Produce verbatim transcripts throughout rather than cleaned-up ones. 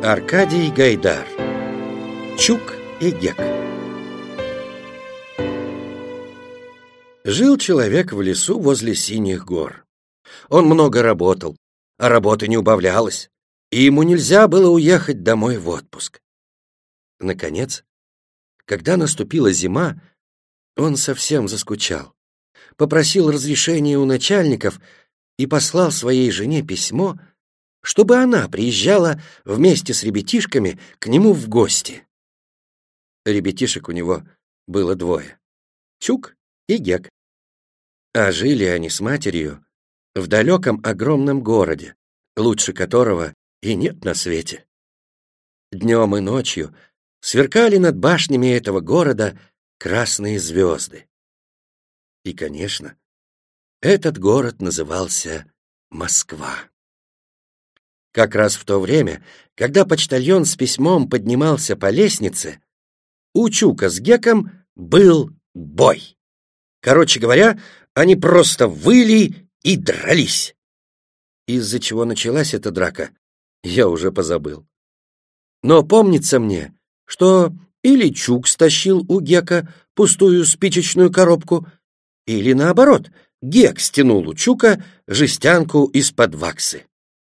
Аркадий Гайдар. Чук и Гек. Жил человек в лесу возле Синих гор. Он много работал, а работы не убавлялось, и ему нельзя было уехать домой в отпуск. Наконец, когда наступила зима, он совсем заскучал, попросил разрешения у начальников и послал своей жене письмо, чтобы она приезжала вместе с ребятишками к нему в гости. Ребятишек у него было двое — Чук и Гек. А жили они с матерью в далеком огромном городе, лучше которого и нет на свете. Днем и ночью сверкали над башнями этого города красные звезды. И, конечно, этот город назывался Москва. Как раз в то время, когда почтальон с письмом поднимался по лестнице, у Чука с Геком был бой. Короче говоря, они просто выли и дрались. Из-за чего началась эта драка, я уже позабыл. Но помнится мне, что или Чук стащил у Гека пустую спичечную коробку, или наоборот, Гек стянул у Чука жестянку из-под ваксы.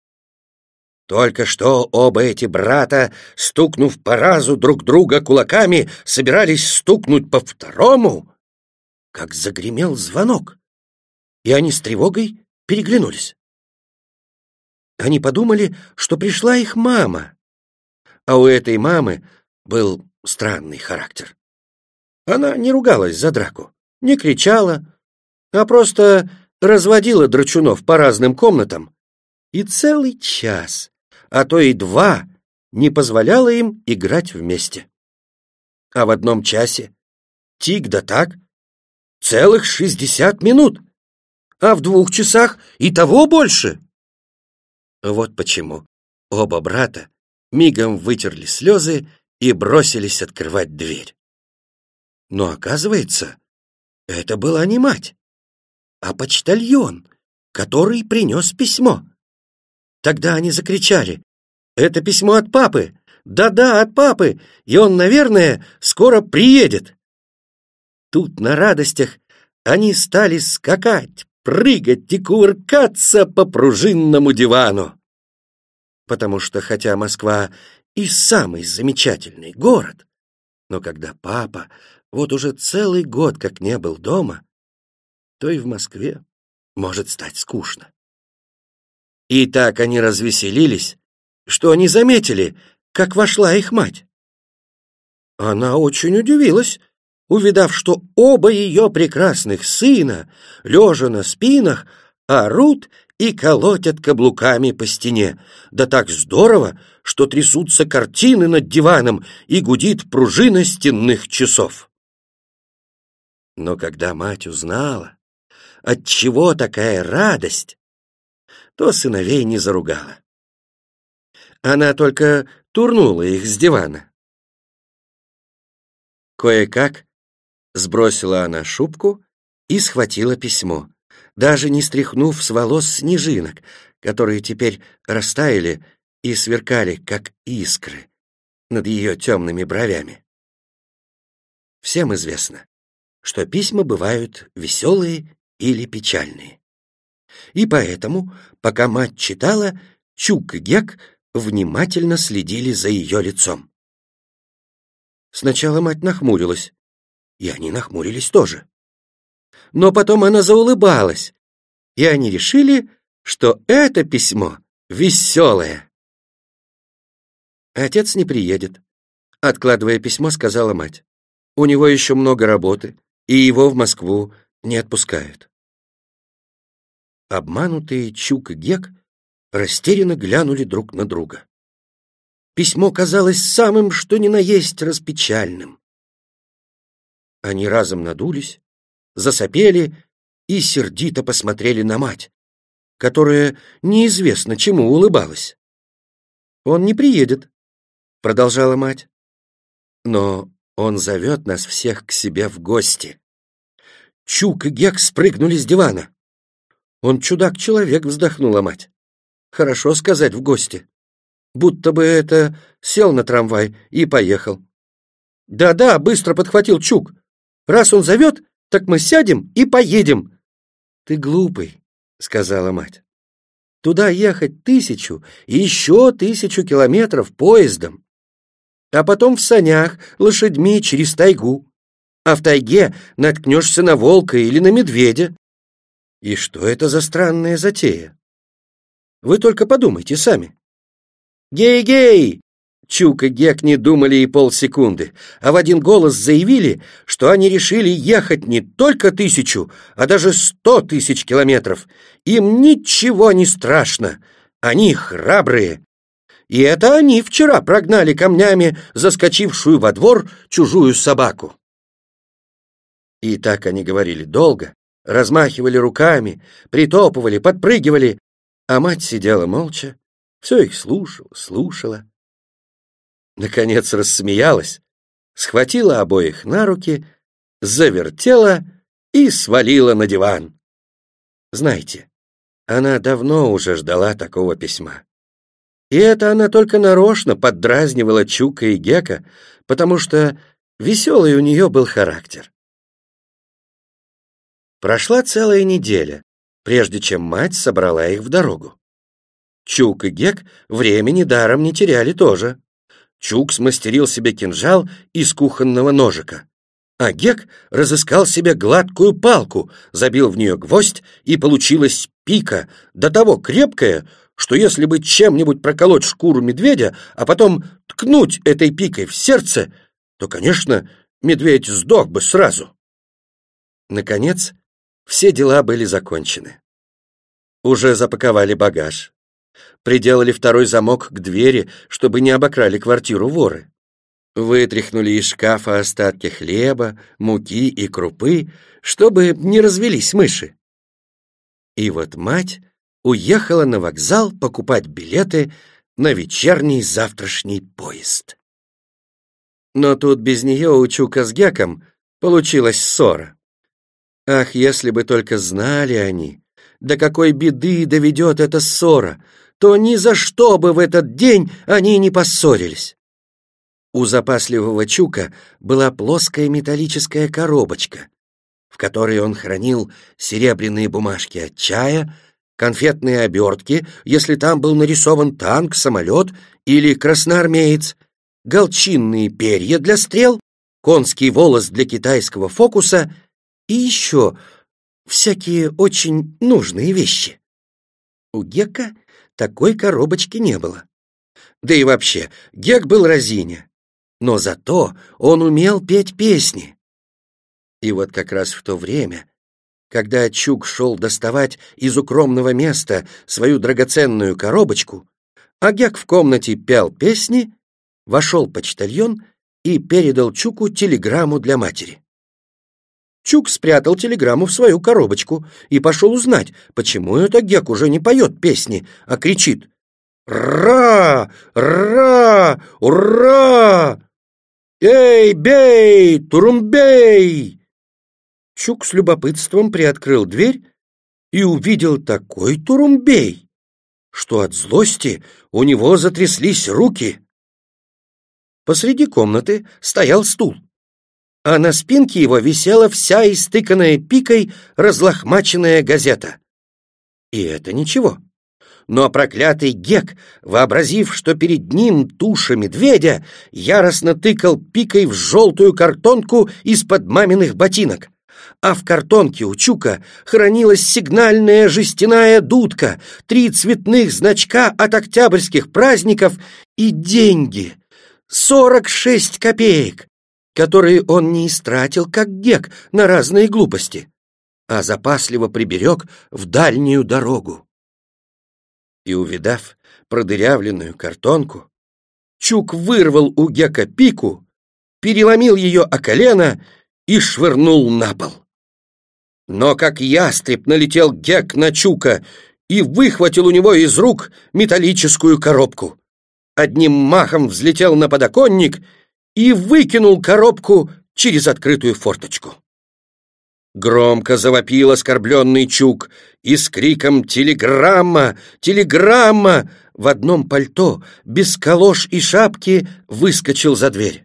Только что оба эти брата, стукнув по разу друг друга кулаками, собирались стукнуть по второму, как загремел звонок, и они с тревогой переглянулись. Они подумали, что пришла их мама, а у этой мамы был странный характер. Она не ругалась за драку, не кричала, а просто разводила драчунов по разным комнатам и целый час, а то и два, не позволяла им играть вместе. А в одном часе тик да так целых шестьдесят минут, а в двух часах и того больше. Вот почему оба брата мигом вытерли слезы и бросились открывать дверь. Но оказывается, это была не мать, а почтальон, который принес письмо. Тогда они закричали: «Это письмо от папы! Да-да, от папы! И он, наверное, скоро приедет!» Тут на радостях они стали скакать, прыгать и кувыркаться по пружинному дивану. Потому что, хотя Москва и самый замечательный город, но когда папа вот уже целый год как не был дома, то и в Москве может стать скучно. И так они развеселились, что не заметили, как вошла их мать. Она очень удивилась, увидав, что оба ее прекрасных сына, лежа на спинах, орут и колотят каблуками по стене, да так здорово, что трясутся картины над диваном и гудит пружина стенных часов. Но когда мать узнала, отчего такая радость, то сыновей не заругала. Она только турнула их с дивана. Кое-как сбросила она шубку и схватила письмо, даже не стряхнув с волос снежинок, которые теперь растаяли и сверкали, как искры, над ее темными бровями. Всем известно, что письма бывают веселые или печальные. И поэтому, пока мать читала, Чук и Гек внимательно следили за ее лицом. Сначала мать нахмурилась, и они нахмурились тоже. Но потом она заулыбалась, и они решили, что это письмо веселое. «Отец не приедет», — откладывая письмо, сказала мать. «У него еще много работы, и его в Москву не отпускают». Обманутые Чук и Гек растерянно глянули друг на друга. Письмо казалось самым что ни на есть распечальным. Они разом надулись, засопели и сердито посмотрели на мать, которая неизвестно чему улыбалась. «Он не приедет», — продолжала мать. «Но он зовет нас всех к себе в гости». Чук и Гек спрыгнули с дивана. «Он чудак-человек», — вздохнула мать. «Хорошо сказать, в гости. будто бы это сел на трамвай и поехал. «Да-да», — быстро подхватил Чук. «Раз он зовет, так мы сядем и поедем». «Ты глупый», — сказала мать. «Туда ехать тысячу и еще тысячу километров поездом, а потом в санях, лошадьми через тайгу. А в тайге наткнешься на волка или на медведя. И что это за странная затея? Вы только подумайте сами». «Гей-гей!» Чук и Гек не думали и полсекунды, а в один голос заявили, что они решили ехать не только тысячу, а даже сто тысяч километров. Им ничего не страшно, они храбрые. И это они вчера прогнали камнями заскочившую во двор чужую собаку. И так они говорили долго, размахивали руками, притопывали, подпрыгивали, а мать сидела молча, все их слушала, слушала. Наконец рассмеялась, схватила обоих на руки, завертела и свалила на диван. Знаете, она давно уже ждала такого письма. И это она только нарочно поддразнивала Чука и Гека, потому что веселый у нее был характер. Прошла целая неделя, прежде чем мать собрала их в дорогу. Чук и Гек времени даром не теряли тоже. Чук смастерил себе кинжал из кухонного ножика, а Гек разыскал себе гладкую палку, забил в нее гвоздь, и получилась пика, до того крепкая, что если бы чем-нибудь проколоть шкуру медведя, а потом ткнуть этой пикой в сердце, то, конечно, медведь сдох бы сразу. Наконец, все дела были закончены. Уже запаковали багаж. Приделали второй замок к двери, чтобы не обокрали квартиру воры. Вытряхнули из шкафа остатки хлеба, муки и крупы, чтобы не развелись мыши. И вот мать уехала на вокзал покупать билеты на вечерний завтрашний поезд. Но тут без нее у Чука с Геком получилась ссора. Ах, если бы только знали они, до какой беды доведет эта ссора, то ни за что бы в этот день они не поссорились. У запасливого Чука была плоская металлическая коробочка, в которой он хранил серебряные бумажки от чая, конфетные обертки, если там был нарисован танк, самолет или красноармеец, галчинные перья для стрел, конский волос для китайского фокуса и еще всякие очень нужные вещи. У Гека такой коробочки не было. Да и вообще, Гек был разиня, но зато он умел петь песни. И вот как раз в то время, когда Чук шел доставать из укромного места свою драгоценную коробочку, а Гек в комнате пел песни, вошел почтальон и передал Чуку телеграмму для матери. Чук спрятал телеграмму в свою коробочку и пошел узнать, почему это Гек уже не поет песни, а кричит: «Ра! Ра! Ура! Эй, бей! Турумбей!» Чук с любопытством приоткрыл дверь и увидел такой турумбей, что от злости у него затряслись руки. Посреди комнаты стоял стул, а на спинке его висела вся истыканная пикой разлохмаченная газета. И это ничего. Но проклятый Гек, вообразив, что перед ним туша медведя, яростно тыкал пикой в желтую картонку из-под маминых ботинок. А в картонке у Чука хранилась сигнальная жестяная дудка, три цветных значка от октябрьских праздников и деньги — сорок шесть копеек, которые он не истратил, как Гек, на разные глупости, а запасливо приберег в дальнюю дорогу. И, увидав продырявленную картонку, Чук вырвал у Гека пику, переломил ее о колено и швырнул на пол. Но как ястреб налетел Гек на Чука и выхватил у него из рук металлическую коробку. Одним махом взлетел на подоконник и выкинул коробку через открытую форточку. Громко завопил оскорбленный Чук и с криком «Телеграмма! Телеграмма!» в одном пальто, без калош и шапки, выскочил за дверь.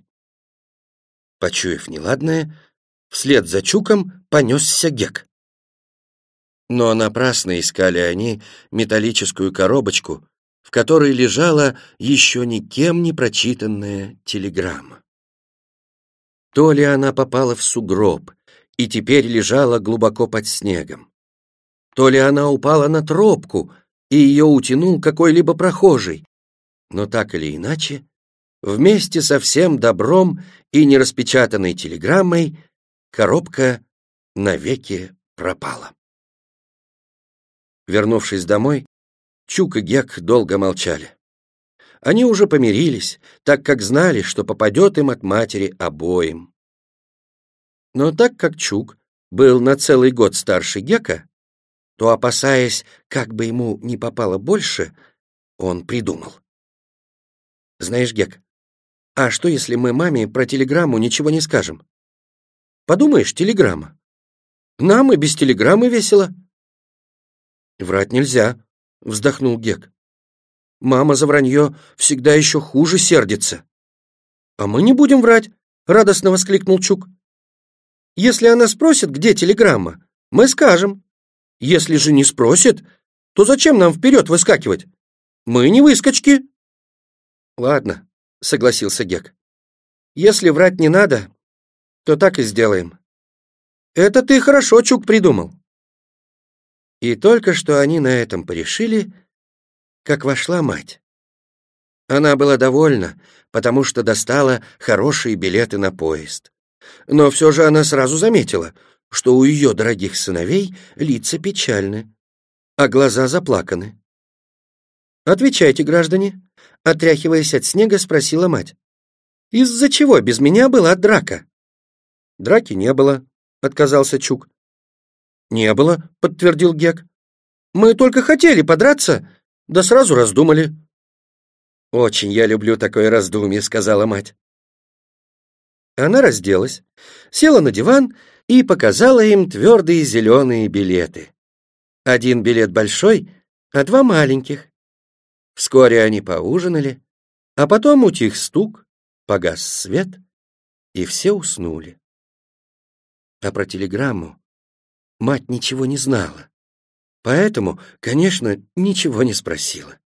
Почуяв неладное, вслед за Чуком понесся Гек. Но напрасно искали они металлическую коробочку, в которой лежала еще никем не прочитанная телеграмма. То ли она попала в сугроб и теперь лежала глубоко под снегом, то ли она упала на тропку и ее утянул какой-либо прохожий, но так или иначе, вместе со всем добром и нераспечатанной телеграммой коробка навеки пропала. Вернувшись домой, Чук и Гек долго молчали. Они уже помирились, так как знали, что попадет им от матери обоим. Но так как Чук был на целый год старше Гека, то, опасаясь, как бы ему не попало больше, он придумал. «Знаешь, Гек, а что, если мы маме про телеграмму ничего не скажем? Подумаешь, телеграмма. Нам и без телеграммы весело». «Врать нельзя», — вздохнул Гек. «Мама за вранье всегда еще хуже сердится». «А мы не будем врать», — радостно воскликнул Чук. «Если она спросит, где телеграмма, мы скажем. Если же не спросит, то зачем нам вперед выскакивать? Мы не выскочки». «Ладно», — согласился Гек. «Если врать не надо, то так и сделаем». «Это ты хорошо, Чук, придумал». И только что они на этом порешили, как вошла мать. Она была довольна, потому что достала хорошие билеты на поезд. Но все же она сразу заметила, что у ее дорогих сыновей лица печальны, а глаза заплаканы. «Отвечайте, граждане», — отряхиваясь от снега, спросила мать. «Из-за чего без меня была драка?» «Драки не было», — отказался Чук. «Не было», — подтвердил Гек. «Мы только хотели подраться, да сразу раздумали». «Очень я люблю такое раздумье», — сказала мать. Она разделась, села на диван и показала им твердые зеленые билеты. Один билет большой, а два маленьких. Вскоре они поужинали, а потом утих стук, погас свет, и все уснули. А про телеграмму мать ничего не знала, поэтому, конечно, ничего не спросила.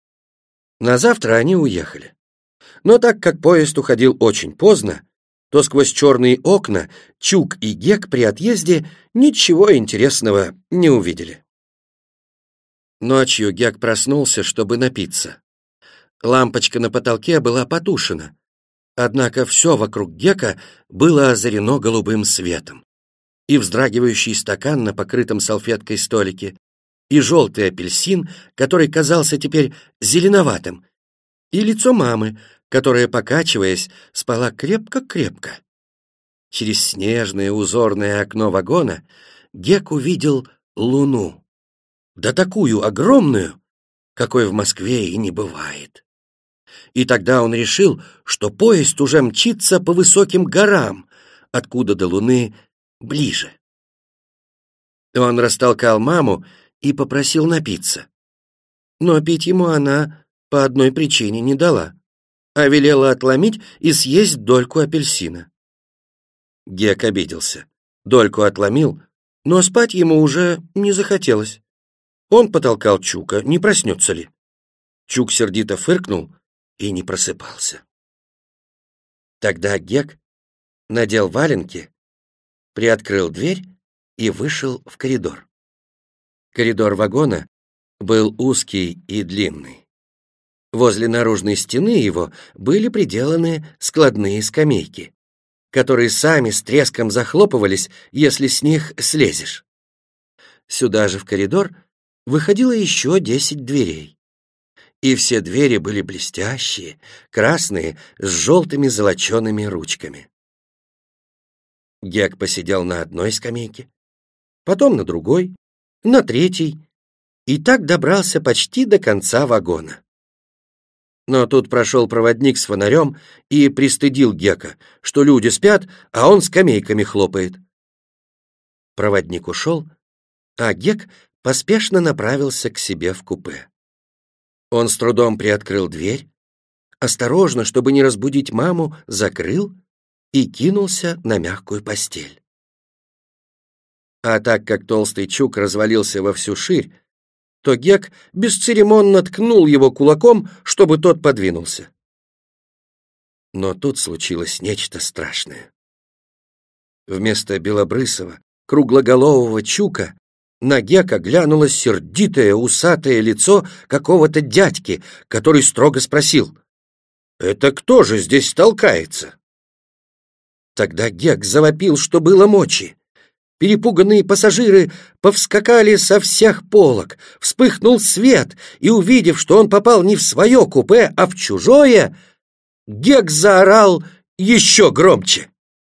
На завтра они уехали. Но так как поезд уходил очень поздно, то сквозь черные окна Чук и Гек при отъезде ничего интересного не увидели. Ночью Гек проснулся, чтобы напиться. Лампочка на потолке была потушена, однако все вокруг Гека было озарено голубым светом. И вздрагивающий стакан на покрытом салфеткой столике, и желтый апельсин, который казался теперь зеленоватым, и лицо мамы, которая, покачиваясь, спала крепко-крепко. Через снежное узорное окно вагона Гек увидел луну, да такую огромную, какой в Москве и не бывает. И тогда он решил, что поезд уже мчится по высоким горам, откуда до луны ближе. Он растолкал маму и попросил напиться. Но пить ему она по одной причине не дала, а велела отломить и съесть дольку апельсина. Гек обиделся. Дольку отломил, но спать ему уже не захотелось. Он потолкал Чука, не проснется ли. Чук сердито фыркнул и не просыпался. Тогда Гек надел валенки, приоткрыл дверь и вышел в коридор. Коридор вагона был узкий и длинный. Возле наружной стены его были приделаны складные скамейки, которые сами с треском захлопывались, если с них слезешь. Сюда же в коридор выходило еще десять дверей. И все двери были блестящие, красные, с желтыми золочеными ручками. Гек посидел на одной скамейке, потом на другой, на третьей, и так добрался почти до конца вагона. Но тут прошел проводник с фонарем и пристыдил Гека, что люди спят, а он скамейками хлопает. Проводник ушел, а Гек поспешно направился к себе в купе. Он с трудом приоткрыл дверь, осторожно, чтобы не разбудить маму, закрыл и кинулся на мягкую постель. А так как толстый Чук развалился во всю ширь, то Гек бесцеремонно ткнул его кулаком, чтобы тот подвинулся. Но тут случилось нечто страшное. Вместо белобрысого, круглоголового Чука на Гека глянуло сердитое, усатое лицо какого-то дядьки, который строго спросил: «Это кто же здесь толкается?» Тогда Гек завопил, что было мочи. Перепуганные пассажиры повскакали со всех полок, вспыхнул свет, и, увидев, что он попал не в свое купе, а в чужое, Гек заорал еще громче.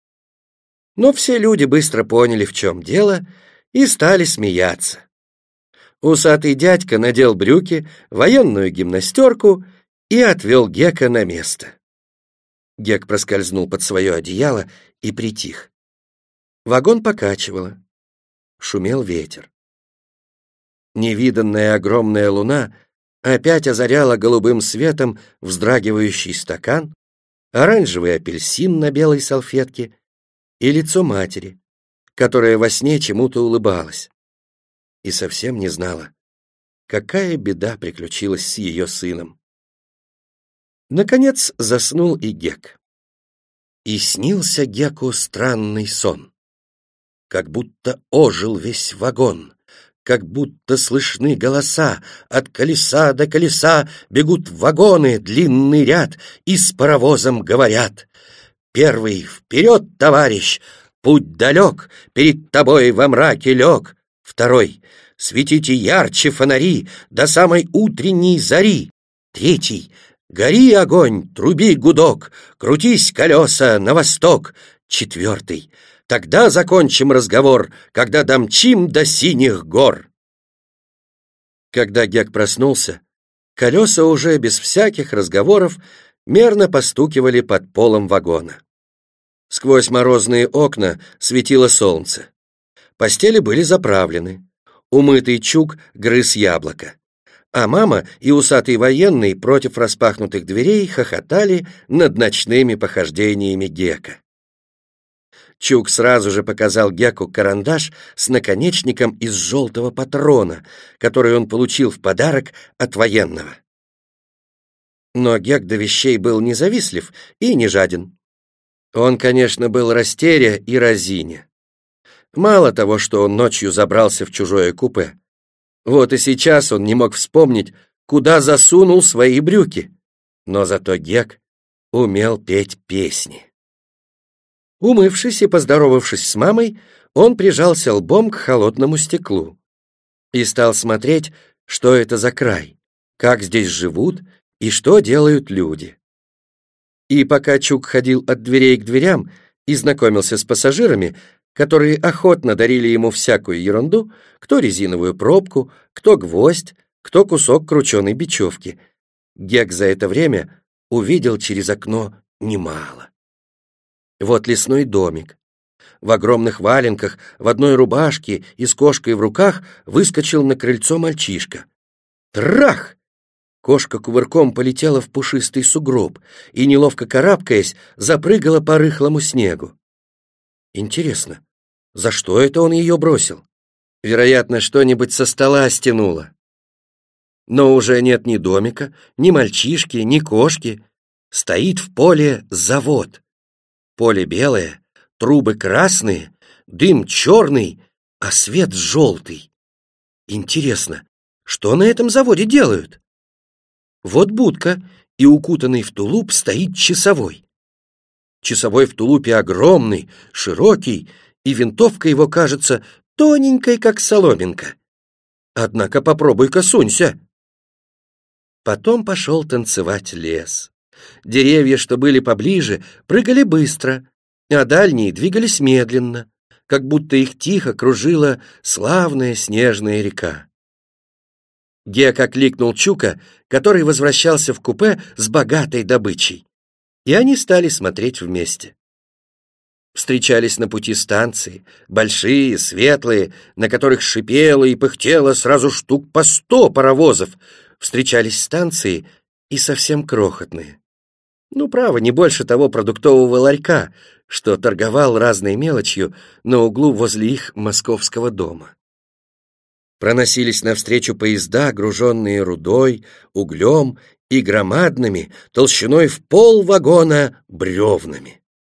Но все люди быстро поняли, в чем дело, и стали смеяться. Усатый дядька надел брюки, военную гимнастерку и отвел Гека на место. Гек проскользнул под свое одеяло и притих. Вагон покачивало, шумел ветер. Невиданная огромная луна опять озаряла голубым светом вздрагивающий стакан, оранжевый апельсин на белой салфетке и лицо матери, которая во сне чему-то улыбалась и совсем не знала, какая беда приключилась с ее сыном. Наконец заснул и Гек. И снился Геку странный сон. Как будто ожил весь вагон, как будто слышны голоса, от колеса до колеса бегут вагоны, длинный ряд, и с паровозом говорят: «Первый, вперед, товарищ! Путь далек, перед тобой во мраке лег!» Второй: «Светите ярче фонари до самой утренней зари!» Третий: «Гори, огонь, труби гудок, крутись, колеса, на восток!» Четвертый: «Тогда закончим разговор, когда домчим до синих гор!» Когда Гек проснулся, колеса уже без всяких разговоров мерно постукивали под полом вагона. Сквозь морозные окна светило солнце. Постели были заправлены. Умытый Чук грыз яблоко. А мама и усатый военный против распахнутых дверей хохотали над ночными похождениями Гека. Чук сразу же показал Геку карандаш с наконечником из желтого патрона, который он получил в подарок от военного. Но Гек до вещей был не завистлив и не жаден. Он, конечно, был растеря и разиня. Мало того, что он ночью забрался в чужое купе, вот и сейчас он не мог вспомнить, куда засунул свои брюки. Но зато Гек умел петь песни. Умывшись и поздоровавшись с мамой, он прижался лбом к холодному стеклу и стал смотреть, что это за край, как здесь живут и что делают люди. И пока Чук ходил от дверей к дверям и знакомился с пассажирами, которые охотно дарили ему всякую ерунду, кто резиновую пробку, кто гвоздь, кто кусок крученой бечевки, Гек за это время увидел через окно немало. Вот лесной домик. В огромных валенках, в одной рубашке и с кошкой в руках выскочил на крыльцо мальчишка. Трах! Кошка кувырком полетела в пушистый сугроб и, неловко карабкаясь, запрыгала по рыхлому снегу. Интересно, за что это он ее бросил? Вероятно, что-нибудь со стола стянуло. Но уже нет ни домика, ни мальчишки, ни кошки. Стоит в поле завод. Поле белое, трубы красные, дым черный, а свет желтый. Интересно, что на этом заводе делают? Вот будка, и укутанный в тулуп стоит часовой. Часовой в тулупе огромный, широкий, и винтовка его кажется тоненькой, как соломинка. Однако попробуй-ка сунься. Потом пошел танцевать лес. Деревья, что были поближе, прыгали быстро, а дальние двигались медленно, как будто их тихо кружила славная снежная река. Гек окликнул Чука, который возвращался в купе с богатой добычей, и они стали смотреть вместе. Встречались на пути станции, большие, светлые, на которых шипело и пыхтело сразу штук по сто паровозов. Встречались станции и совсем крохотные. Ну, право, не больше того продуктового ларька, что торговал разной мелочью на углу возле их московского дома. Проносились навстречу поезда, груженные рудой, углем и громадными, толщиной в пол вагона, бревнами.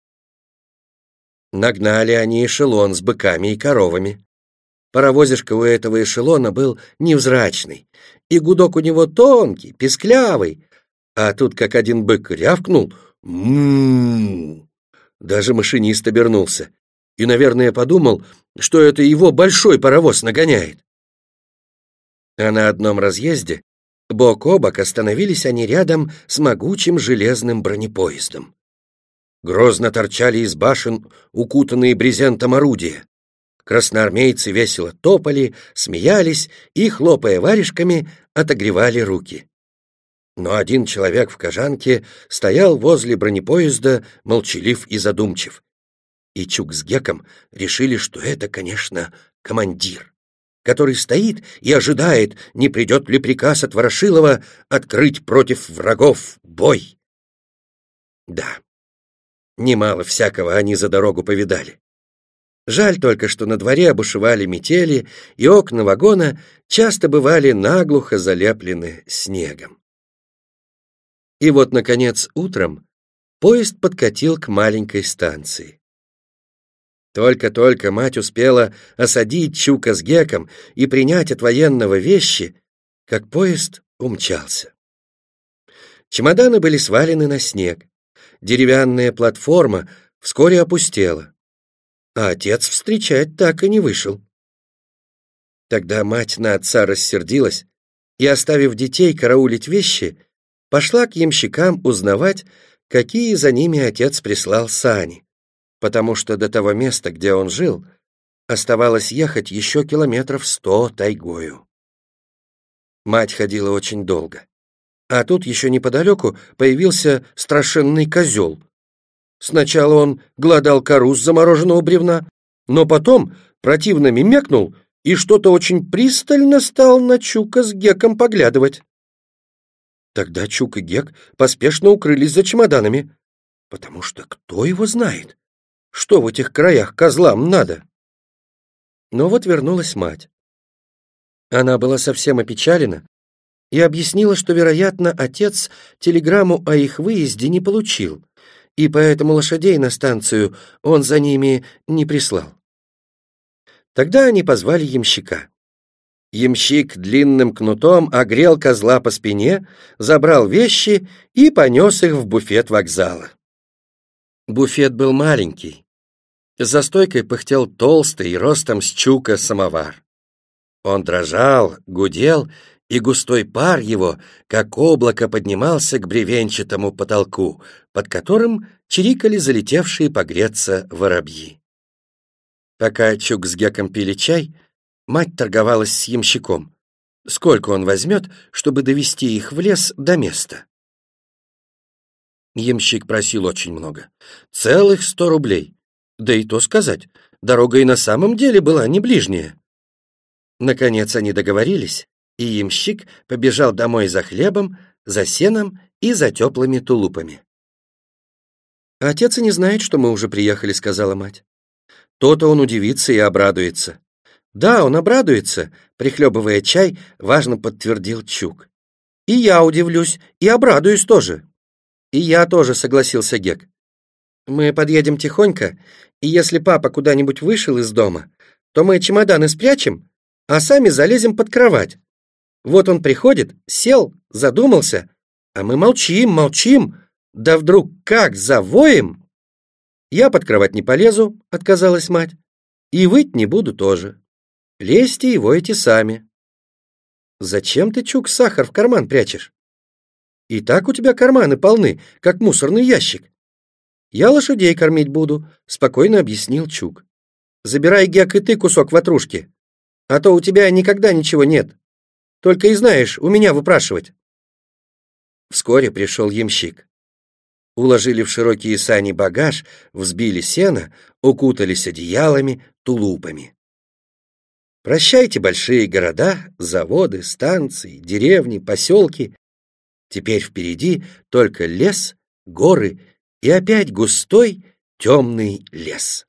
Нагнали они эшелон с быками и коровами. Паровозишка у этого эшелона был невзрачный, и гудок у него тонкий, песклявый, а тут как один бык рявкнул «М-м-м». Даже машинист обернулся и, наверное, подумал, что это его большой паровоз нагоняет. А на одном разъезде бок о бок остановились они рядом с могучим железным бронепоездом. Грозно торчали из башен укутанные брезентом орудия. Красноармейцы весело топали, смеялись и, хлопая варежками, отогревали руки. Но один человек в кожанке стоял возле бронепоезда, молчалив и задумчив. И Чук с Геком решили, что это, конечно, командир, который стоит и ожидает, не придет ли приказ от Ворошилова открыть против врагов бой. Да, немало всякого они за дорогу повидали. Жаль только, что на дворе обушевали метели, и окна вагона часто бывали наглухо залеплены снегом. И вот, наконец, утром поезд подкатил к маленькой станции. Только-только мать успела осадить Чука с Геком и принять от военного вещи, как поезд умчался. Чемоданы были свалены на снег. Деревянная платформа вскоре опустела, а отец встречать так и не вышел. Тогда мать на отца рассердилась и, оставив детей караулить вещи, пошла к ямщикам узнавать, какие за ними отец прислал сани, потому что до того места, где он жил, оставалось ехать еще километров сто тайгою. Мать ходила очень долго. А тут еще неподалеку появился страшенный козел. Сначала он глодал кору с замороженного бревна, но потом противно мимекнул и что-то очень пристально стал на Чука с Геком поглядывать. Тогда Чук и Гек поспешно укрылись за чемоданами, потому что кто его знает, что в этих краях козлам надо. Но вот вернулась мать. Она была совсем опечалена и объяснила, что, вероятно, отец телеграмму о их выезде не получил, и поэтому лошадей на станцию он за ними не прислал. Тогда они позвали ямщика. Ямщик длинным кнутом огрел козла по спине, забрал вещи и понес их в буфет вокзала. Буфет был маленький. За стойкой пыхтел толстый, ростом с Чука самовар. Он дрожал, гудел, и густой пар его, как облако, поднимался к бревенчатому потолку, под которым чирикали залетевшие погреться воробьи. Пока Чук с Геком пили чай, мать торговалась с ямщиком. Сколько он возьмет, чтобы довести их в лес до места? Ямщик просил очень много. Целых сто рублей. Да и то сказать, дорога и на самом деле была не ближняя. Наконец они договорились, и ямщик побежал домой за хлебом, за сеном и за теплыми тулупами. «Отец и не знает, что мы уже приехали», — сказала мать. «То-то он удивится и обрадуется». «Да, он обрадуется», — прихлебывая чай, важно подтвердил Чук. «И я удивлюсь, и обрадуюсь тоже». «И я тоже», — согласился Гек. «Мы подъедем тихонько, и если папа куда-нибудь вышел из дома, то мы чемоданы спрячем, а сами залезем под кровать. Вот он приходит, сел, задумался, а мы молчим, молчим, да вдруг как завоем!» «Я под кровать не полезу», — отказалась мать, «и выть не буду тоже. Лезьте и войте сами». «Зачем ты, Чук, сахар в карман прячешь? И так у тебя карманы полны, как мусорный ящик». «Я лошадей кормить буду», — спокойно объяснил Чук. «Забирай, Гек, и ты кусок ватрушки, а то у тебя никогда ничего нет. Только и знаешь, у меня выпрашивать». Вскоре пришел ямщик. Уложили в широкие сани багаж, взбили сено, укутались одеялами, тулупами. Прощайте большие города, заводы, станции, деревни, поселки. Теперь впереди только лес, горы и опять густой темный лес.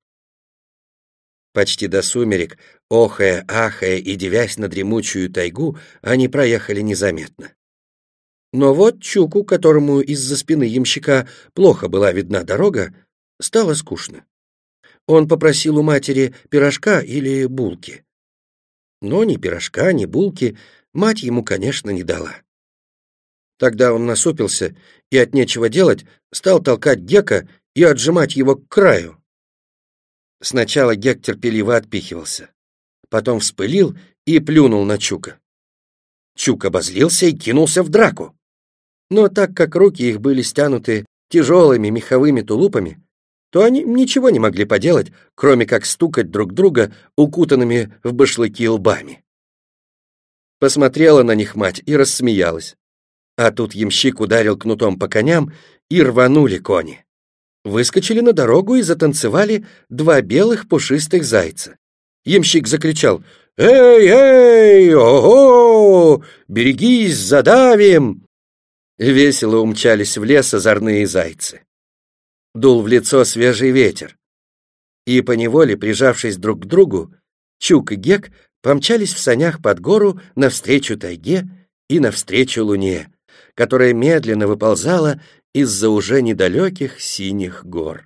Почти до сумерек, охая, ахая и дивясь на дремучую тайгу, они проехали незаметно. Но вот Чуку, которому из-за спины ямщика плохо была видна дорога, стало скучно. Он попросил у матери пирожка или булки. Но ни пирожка, ни булки мать ему, конечно, не дала. Тогда он насупился и от нечего делать стал толкать Гека и отжимать его к краю. Сначала Гек терпеливо отпихивался, потом вспылил и плюнул на Чука. Чук обозлился и кинулся в драку. Но так как руки их были стянуты тяжелыми меховыми тулупами, то они ничего не могли поделать, кроме как стукать друг друга укутанными в башлыки лбами. Посмотрела на них мать и рассмеялась. А тут ямщик ударил кнутом по коням, и рванули кони. Выскочили на дорогу и затанцевали два белых пушистых зайца. Ямщик закричал: «Эй, эй, ого! Берегись, задавим!» Весело умчались в лес озорные зайцы. Дул в лицо свежий ветер. И поневоле, прижавшись друг к другу, Чук и Гек помчались в санях под гору навстречу тайге и навстречу луне, которая медленно выползала из-за уже недалеких синих гор.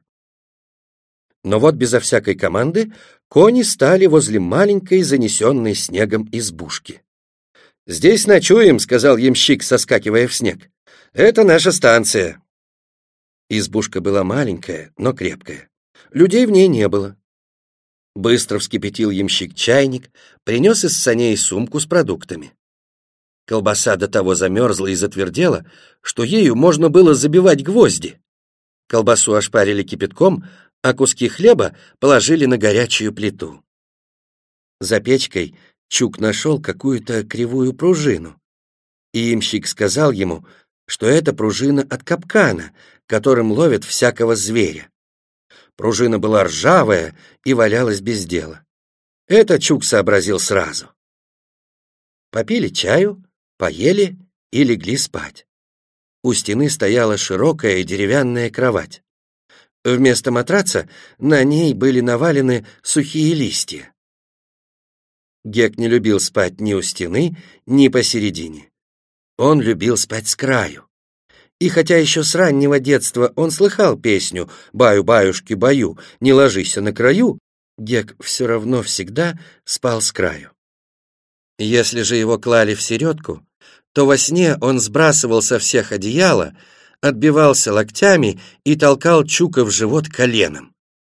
Но вот безо всякой команды кони стали возле маленькой, занесенной снегом избушки. «Здесь ночуем», — сказал ямщик, соскакивая в снег. «Это наша станция». Избушка была маленькая, но крепкая. Людей в ней не было. Быстро вскипятил ямщик чайник, принес из саней сумку с продуктами. Колбаса до того замерзла и затвердела, что ею можно было забивать гвозди. Колбасу ошпарили кипятком, а куски хлеба положили на горячую плиту. За печкой Чук нашел какую-то кривую пружину, и ямщик сказал ему, что это пружина от капкана, которым ловят всякого зверя. Пружина была ржавая и валялась без дела. Это Чук сообразил сразу. Попили чаю, поели и легли спать. У стены стояла широкая деревянная кровать. Вместо матраца на ней были навалены сухие листья. Гек не любил спать ни у стены, ни посередине. Он любил спать с краю. И хотя еще с раннего детства он слыхал песню «Баю-баюшки-баю, не ложися на краю», Гек все равно всегда спал с краю. Если же его клали в середку, то во сне он сбрасывал со всех одеяла, отбивался локтями и толкал Чука в живот коленом.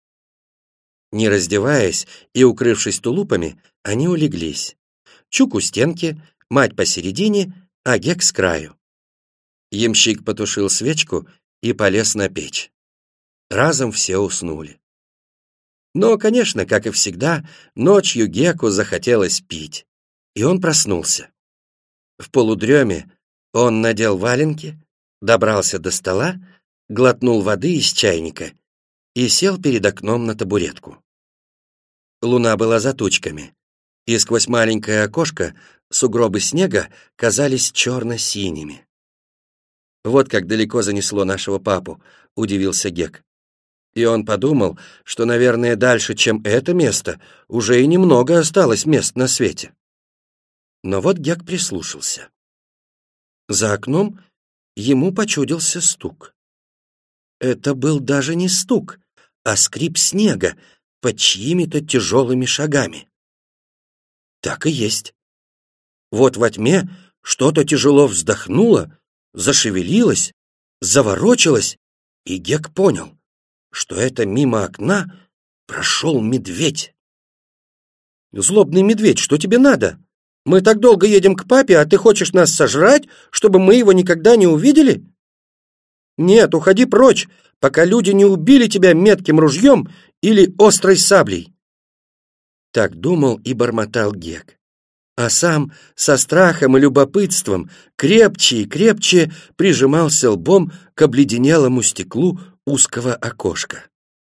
Не раздеваясь и укрывшись тулупами, они улеглись. Чук у стенки, мать посередине, а Гек с краю. Ямщик потушил свечку и полез на печь. Разом все уснули. Но, конечно, как и всегда, ночью Геку захотелось пить, и он проснулся. В полудреме он надел валенки, добрался до стола, глотнул воды из чайника и сел перед окном на табуретку. Луна была за тучками, и сквозь маленькое окошко сугробы снега казались черно-синими. «Вот как далеко занесло нашего папу», — удивился Гек. И он подумал, что, наверное, дальше, чем это место, уже и немного осталось мест на свете. Но вот Гек прислушался. За окном ему почудился стук. Это был даже не стук, а скрип снега под чьими-то тяжелыми шагами. Так и есть. Вот во тьме что-то тяжело вздохнуло, зашевелилось, заворочилось, и Гек понял, что это мимо окна прошел медведь. «Злобный медведь, что тебе надо? Мы так долго едем к папе, а ты хочешь нас сожрать, чтобы мы его никогда не увидели? Нет, уходи прочь, пока люди не убили тебя метким ружьем или острой саблей». Так думал и бормотал Гек. а сам со страхом и любопытством крепче и крепче прижимался лбом к обледенелому стеклу узкого окошка.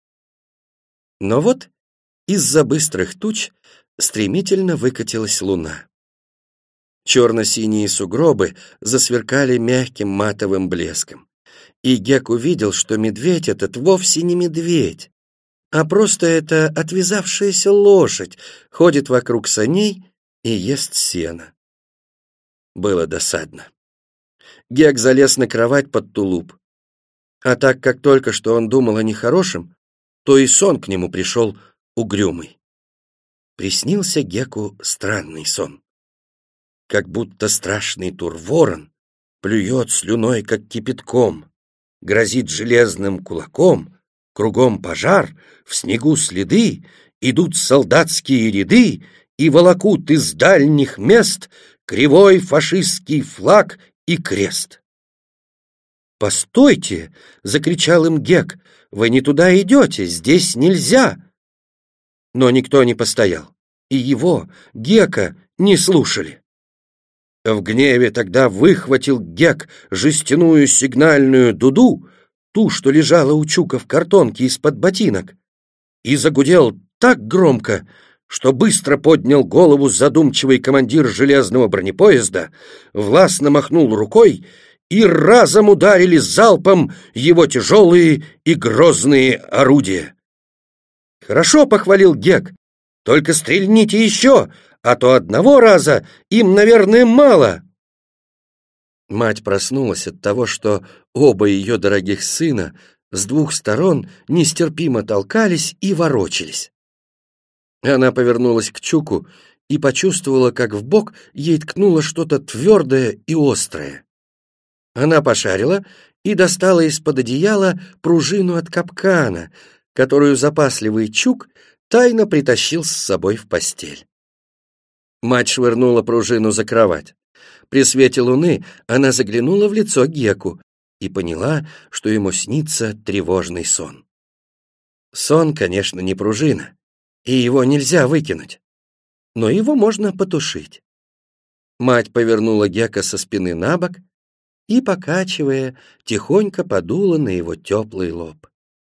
Но вот из-за быстрых туч стремительно выкатилась луна. Черно-синие сугробы засверкали мягким матовым блеском, и Гек увидел, что медведь этот вовсе не медведь, а просто это отвязавшаяся лошадь ходит вокруг саней и ест сено. Было досадно. Гек залез на кровать под тулуп, а так как только что он думал о нехорошем, то и сон к нему пришел угрюмый. Приснился Геку странный сон. Как будто страшный тур-ворон плюет слюной, как кипятком, грозит железным кулаком, кругом пожар, в снегу следы, идут солдатские ряды и волокут из дальних мест кривой фашистский флаг и крест. «Постойте!» — закричал им Гек. «Вы не туда идете, здесь нельзя!» Но никто не постоял, и его, Гека, не слушали. В гневе тогда выхватил Гек жестяную сигнальную дуду, ту, что лежала у Чука в картонке из-под ботинок, и загудел так громко, что быстро поднял голову задумчивый командир железного бронепоезда, властно махнул рукой, и разом ударили залпом его тяжелые и грозные орудия. «Хорошо», — похвалил Гек, — «только стрельните еще, а то одного раза им, наверное, мало». Мать проснулась от того, что оба ее дорогих сына с двух сторон нестерпимо толкались и ворочались. Она повернулась к Чуку и почувствовала, как в бок ей ткнуло что-то твердое и острое. Она пошарила и достала из-под одеяла пружину от капкана, которую запасливый Чук тайно притащил с собой в постель. Мать швырнула пружину за кровать. При свете луны она заглянула в лицо Геку и поняла, что ему снится тревожный сон. Сон, конечно, не пружина, и его нельзя выкинуть, но его можно потушить. Мать повернула Гека со спины на бок и, покачивая, тихонько подула на его теплый лоб.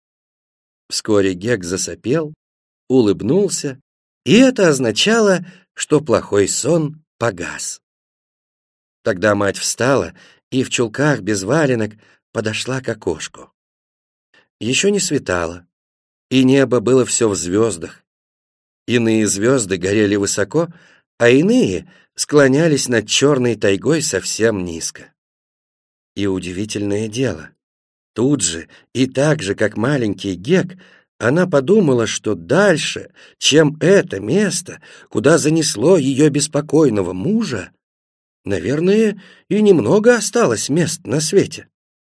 Вскоре Гек засопел, улыбнулся, и это означало, что плохой сон погас. Тогда мать встала и в чулках без валенок подошла к окошку. Еще не светало, и небо было все в звездах. Иные звезды горели высоко, а иные склонялись над черной тайгой совсем низко. И удивительное дело, тут же и так же, как маленький Гек, она подумала, что дальше, чем это место, куда занесло ее беспокойного мужа, наверное, и немного осталось мест на свете.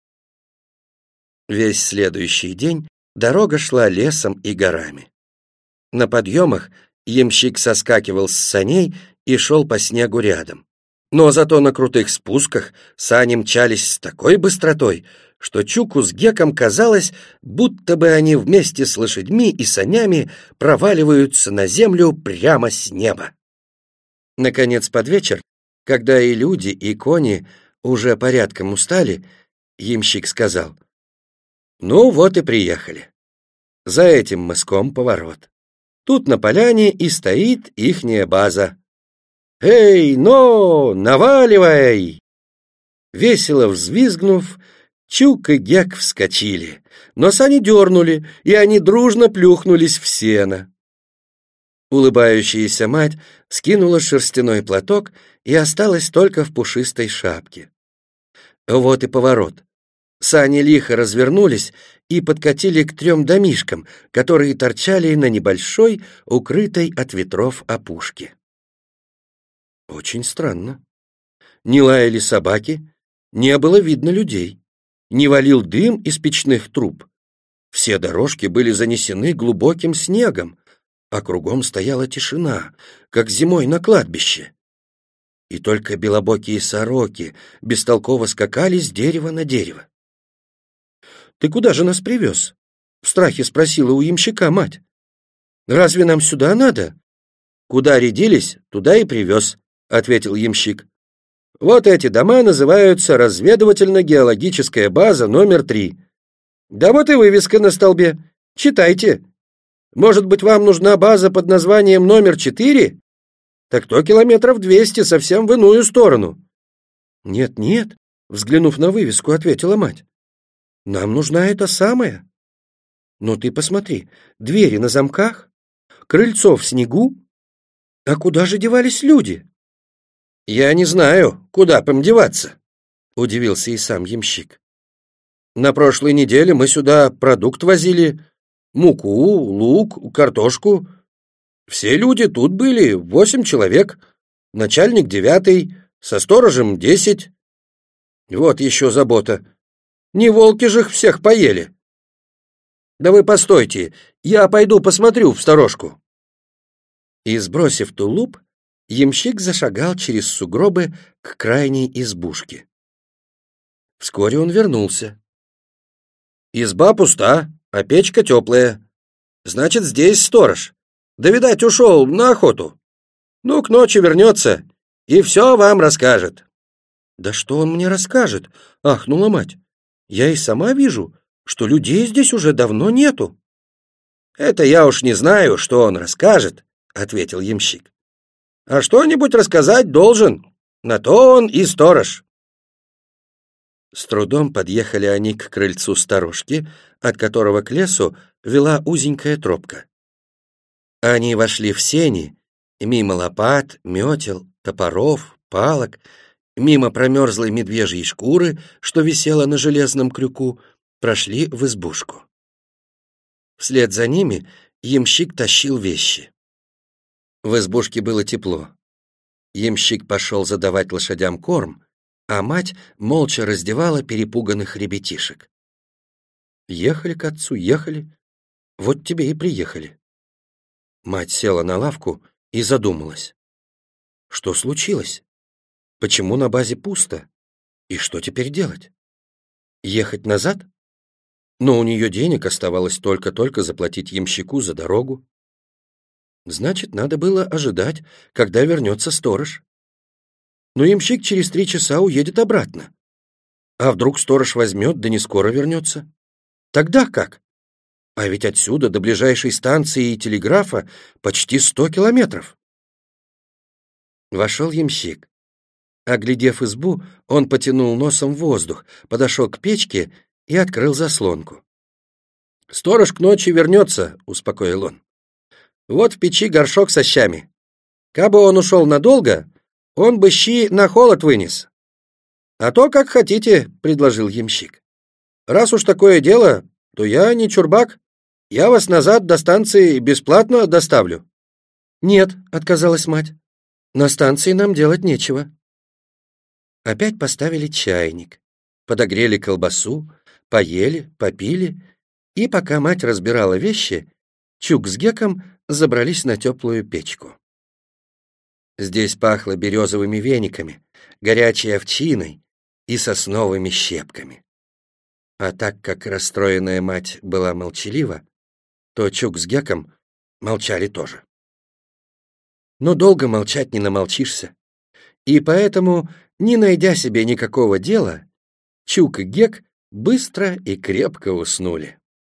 Весь следующий день дорога шла лесом и горами. На подъемах ямщик соскакивал с саней и шел по снегу рядом. Но зато на крутых спусках сани мчались с такой быстротой, что Чуку с Геком казалось, будто бы они вместе с лошадьми и санями проваливаются на землю прямо с неба. Наконец, под вечер, когда и люди, и кони уже порядком устали, ямщик сказал: «Ну вот и приехали. За этим мыском поворот. Тут на поляне и стоит ихняя база. Эй, но, наваливай!» Весело взвизгнув, Чук и Гек вскочили, но сани дернули, и они дружно плюхнулись в сено. Улыбающаяся мать скинула шерстяной платок и осталась только в пушистой шапке. Вот и поворот. Сани лихо развернулись и подкатили к трем домишкам, которые торчали на небольшой, укрытой от ветров опушке. Очень странно. Не лаяли собаки, не было видно людей, не валил дым из печных труб. Все дорожки были занесены глубоким снегом, а кругом стояла тишина, как зимой на кладбище. И только белобокие сороки бестолково скакали с дерева на дерево. «Ты куда же нас привез?» — в страхе спросила у ямщика мать. «Разве нам сюда надо?» «Куда рядились, туда и привез», ответил ямщик. «Вот эти дома называются разведывательно-геологическая база номер три. Да вот и вывеска на столбе. Читайте. Может быть, вам нужна база под названием номер четыре? Так то километров двести совсем в иную сторону». «Нет-нет», — взглянув на вывеску, ответила мать. «Нам нужна эта самая. Но ты посмотри, двери на замках, крыльцо в снегу. А куда же девались люди?» «Я не знаю, куда им деваться», — удивился и сам ямщик. «На прошлой неделе мы сюда продукт возили, муку, лук, картошку. Все люди тут были, восемь человек, начальник девятый, со сторожем десять. Вот еще забота. Не волки же их всех поели. Да вы постойте, я пойду посмотрю в сторожку». И, сбросив тулуп, ямщик зашагал через сугробы к крайней избушке. Вскоре он вернулся. «Изба пуста, а печка теплая. Значит, здесь сторож. Да, видать, ушел на охоту. Ну, к ночи вернется и все вам расскажет». «Да что он мне расскажет?» — ахнула мать. «Я и сама вижу, что людей здесь уже давно нету». «Это я уж не знаю, что он расскажет», — ответил ямщик. «А что-нибудь рассказать должен, на то он и сторож». С трудом подъехали они к крыльцу сторожки, от которого к лесу вела узенькая тропка. Они вошли в сени, мимо лопат, метел, топоров, палок, мимо промерзлой медвежьей шкуры, что висела на железном крюку, прошли в избушку. Вслед за ними ямщик тащил вещи. В избушке было тепло. Ямщик пошел задавать лошадям корм, а мать молча раздевала перепуганных ребятишек. Ехали к отцу, ехали, вот тебе и приехали. Мать села на лавку и задумалась. Что случилось? Почему на базе пусто? И что теперь делать? Ехать назад? Но у нее денег оставалось только-только заплатить ямщику за дорогу. Значит, надо было ожидать, когда вернется сторож. Но ямщик через три часа уедет обратно. А вдруг сторож возьмет, да не скоро вернется? Тогда как? А ведь отсюда до ближайшей станции и телеграфа почти сто километров. Вошел ямщик. Оглядев избу, он потянул носом воздух, подошел к печке и открыл заслонку. «Сторож к ночи вернется», — успокоил он. «Вот в печи горшок со щами. Кабы он ушел надолго, он бы щи на холод вынес». «А то, как хотите», — предложил ямщик. «Раз уж такое дело, то я не чурбак. Я вас назад до станции бесплатно доставлю». «Нет», — отказалась мать, — «на станции нам делать нечего». Опять поставили чайник, подогрели колбасу, поели, попили, и пока мать разбирала вещи, Чук с Геком забрались на теплую печку. Здесь пахло березовыми вениками, горячей овчиной и сосновыми щепками. А так как расстроенная мать была молчалива, то Чук с Геком молчали тоже. Но долго молчать не намолчишься, и поэтому, не найдя себе никакого дела, Чук и Гек быстро и крепко уснули.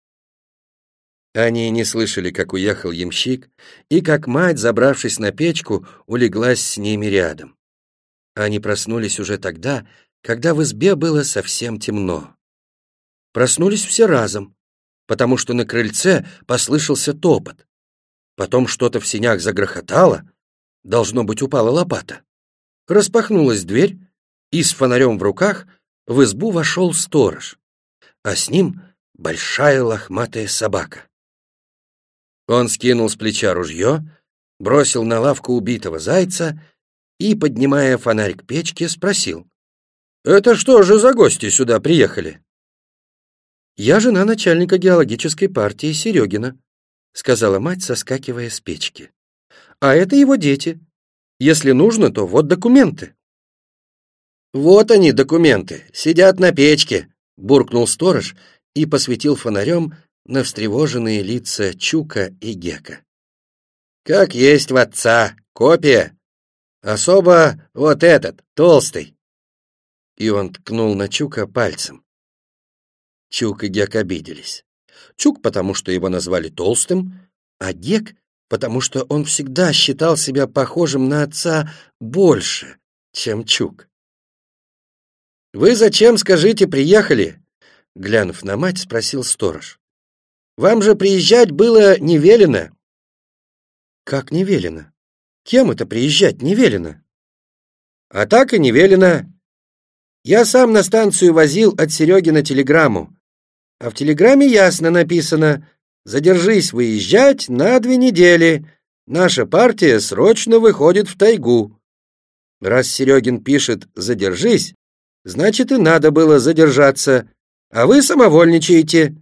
Они не слышали, как уехал ямщик, и как мать, забравшись на печку, улеглась с ними рядом. Они проснулись уже тогда, когда в избе было совсем темно. Проснулись все разом, потому что на крыльце послышался топот. Потом что-то в сенях загрохотало, должно быть, упала лопата. Распахнулась дверь, и с фонарем в руках в избу вошел сторож, а с ним большая лохматая собака. Он скинул с плеча ружье, бросил на лавку убитого зайца и, поднимая фонарь к печке, спросил: «Это что же за гости сюда приехали?» «Я жена начальника геологической партии Серегина», — сказала мать, соскакивая с печки. «А это его дети. Если нужно, то вот документы». «Вот они, документы, сидят на печке», — буркнул сторож и посветил фонарем на встревоженные лица Чука и Гека. «Как есть в отца, копия. Особо вот этот, толстый. И он ткнул на Чука пальцем. Чук и Гек обиделись. Чук, потому что его назвали толстым, а Гек, потому что он всегда считал себя похожим на отца больше, чем Чук. «Вы зачем, скажите, приехали?» Глянув на мать, спросил сторож. «Вам же приезжать было не велено». «Как не велено? Кем это приезжать не велено?» «А так и не велено. Я сам на станцию возил от Сереги на телеграмму. А в телеграмме ясно написано: задержись выезжать на две недели. Наша партия срочно выходит в тайгу. Раз Серегин пишет «задержись», значит, и надо было задержаться, а вы самовольничаете».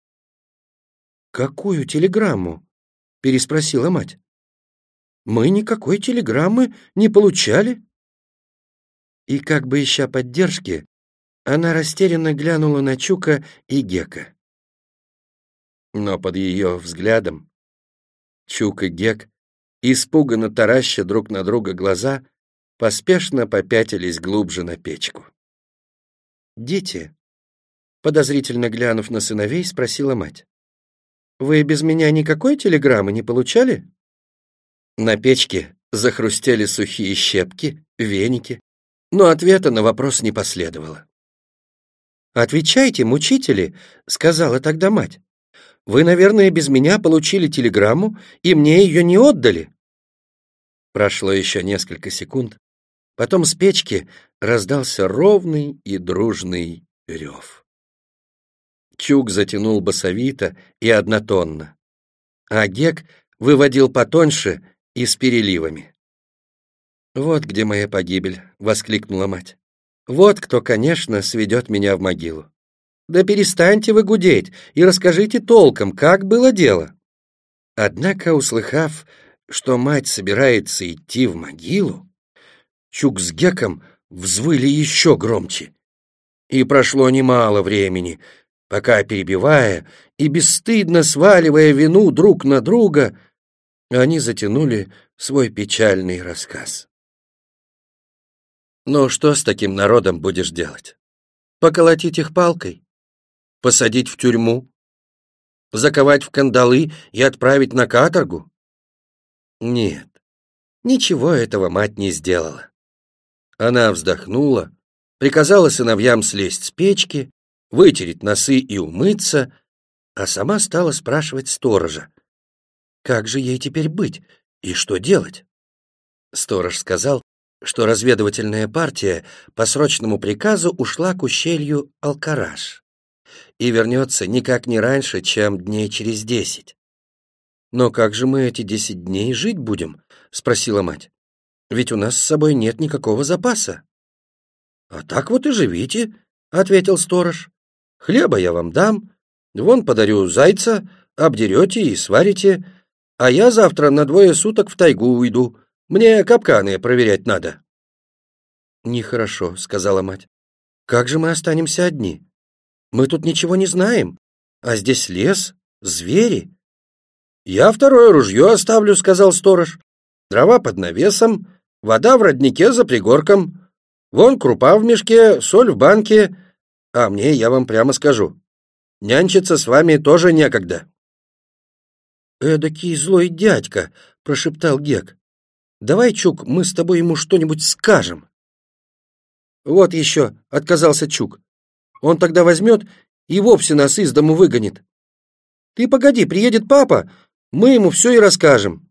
«Какую телеграмму?» — переспросила мать. «Мы никакой телеграммы не получали». И, как бы ища поддержки, она растерянно глянула на Чука и Гека. Но под ее взглядом Чук и Гек, испуганно тараща друг на друга глаза, поспешно попятились глубже на печку. «Дети», — подозрительно глянув на сыновей, спросила мать, «вы без меня никакой телеграммы не получали?» На печке захрустели сухие щепки, веники, но ответа на вопрос не последовало. «Отвечайте, мучители», — сказала тогда мать. «Вы, наверное, без меня получили телеграмму, и мне ее не отдали». Прошло еще несколько секунд, потом с печки раздался ровный и дружный рев. Чук затянул басовито и однотонно, а Гек выводил потоньше и с переливами. «Вот где моя погибель», — воскликнула мать. «Вот кто, конечно, сведет меня в могилу. Да перестаньте вы гудеть и расскажите толком, как было дело». Однако, услыхав, что мать собирается идти в могилу, Чук с Геком взвыли еще громче. И прошло немало времени, пока, перебивая и бесстыдно сваливая вину друг на друга, они затянули свой печальный рассказ. «Ну, что с таким народом будешь делать? Поколотить их палкой? Посадить в тюрьму? Заковать в кандалы и отправить на каторгу?» Нет, ничего этого мать не сделала. Она вздохнула, приказала сыновьям слезть с печки, вытереть носы и умыться, а сама стала спрашивать сторожа, как же ей теперь быть и что делать. Сторож сказал, что разведывательная партия по срочному приказу ушла к ущелью Алкараш и вернется никак не раньше, чем дней через десять. «Но как же мы эти десять дней жить будем?» — спросила мать. «Ведь у нас с собой нет никакого запаса». «А так вот и живите», — ответил сторож. «Хлеба я вам дам, вон подарю зайца, обдерете и сварите, а я завтра на двое суток в тайгу уйду. Мне капканы проверять надо». «Нехорошо», — сказала мать. «Как же мы останемся одни? Мы тут ничего не знаем, а здесь лес, звери». «Я второе ружье оставлю», — сказал сторож. «Дрова под навесом, вода в роднике за пригорком. Вон крупа в мешке, соль в банке. А мне, я вам прямо скажу, нянчиться с вами тоже некогда». «Эдакий злой дядька», — прошептал Гек. «Давай, Чук, мы с тобой ему что-нибудь скажем». «Вот еще», — отказался Чук. «Он тогда возьмет и вовсе нас из дому выгонит. Ты погоди, приедет папа, мы ему все и расскажем».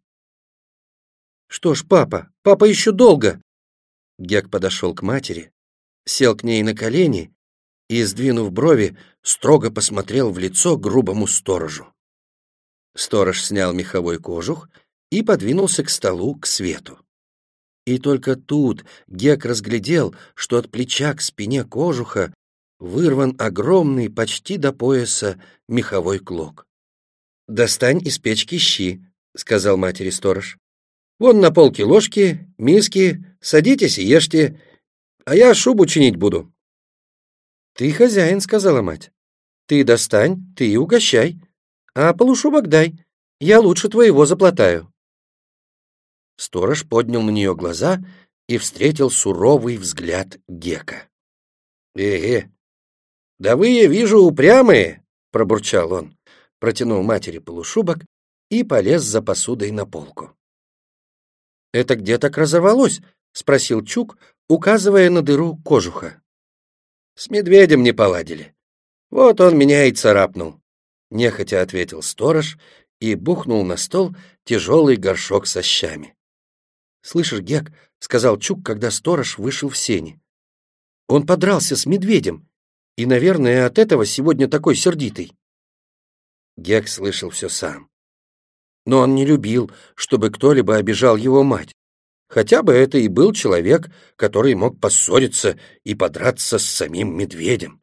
«Что ж, папа, папа еще долго». Гек подошел к матери, сел к ней на колени и, сдвинув брови, строго посмотрел в лицо грубому сторожу. Сторож снял меховой кожух и подвинулся к столу, к свету. И только тут Гек разглядел, что от плеча к спине кожуха вырван огромный, почти до пояса, меховой клок. «Достань из печки щи», — сказал матери сторож. «Вон на полке ложки, миски, садитесь и ешьте, а я шубу чинить буду». «Ты хозяин», — сказала мать. «Ты достань, ты и угощай, а полушубок дай, я лучше твоего заплатаю». Сторож поднял на нее глаза и встретил суровый взгляд Гека. «Э-э, да вы, я вижу, упрямые!» — пробурчал он, протянул матери полушубок и полез за посудой на полку. «Это где так разорвалось?» — спросил Чук, указывая на дыру кожуха. «С медведем не поладили. Вот он меня и царапнул», — нехотя ответил сторож и бухнул на стол тяжелый горшок со щами. «Слышишь, Гек», — сказал Чук, когда сторож вышел в сени, — «он подрался с медведем, и, наверное, от этого сегодня такой сердитый». Гек слышал все сам. Но он не любил, чтобы кто-либо обижал его мать, хотя бы это и был человек, который мог поссориться и подраться с самим медведем.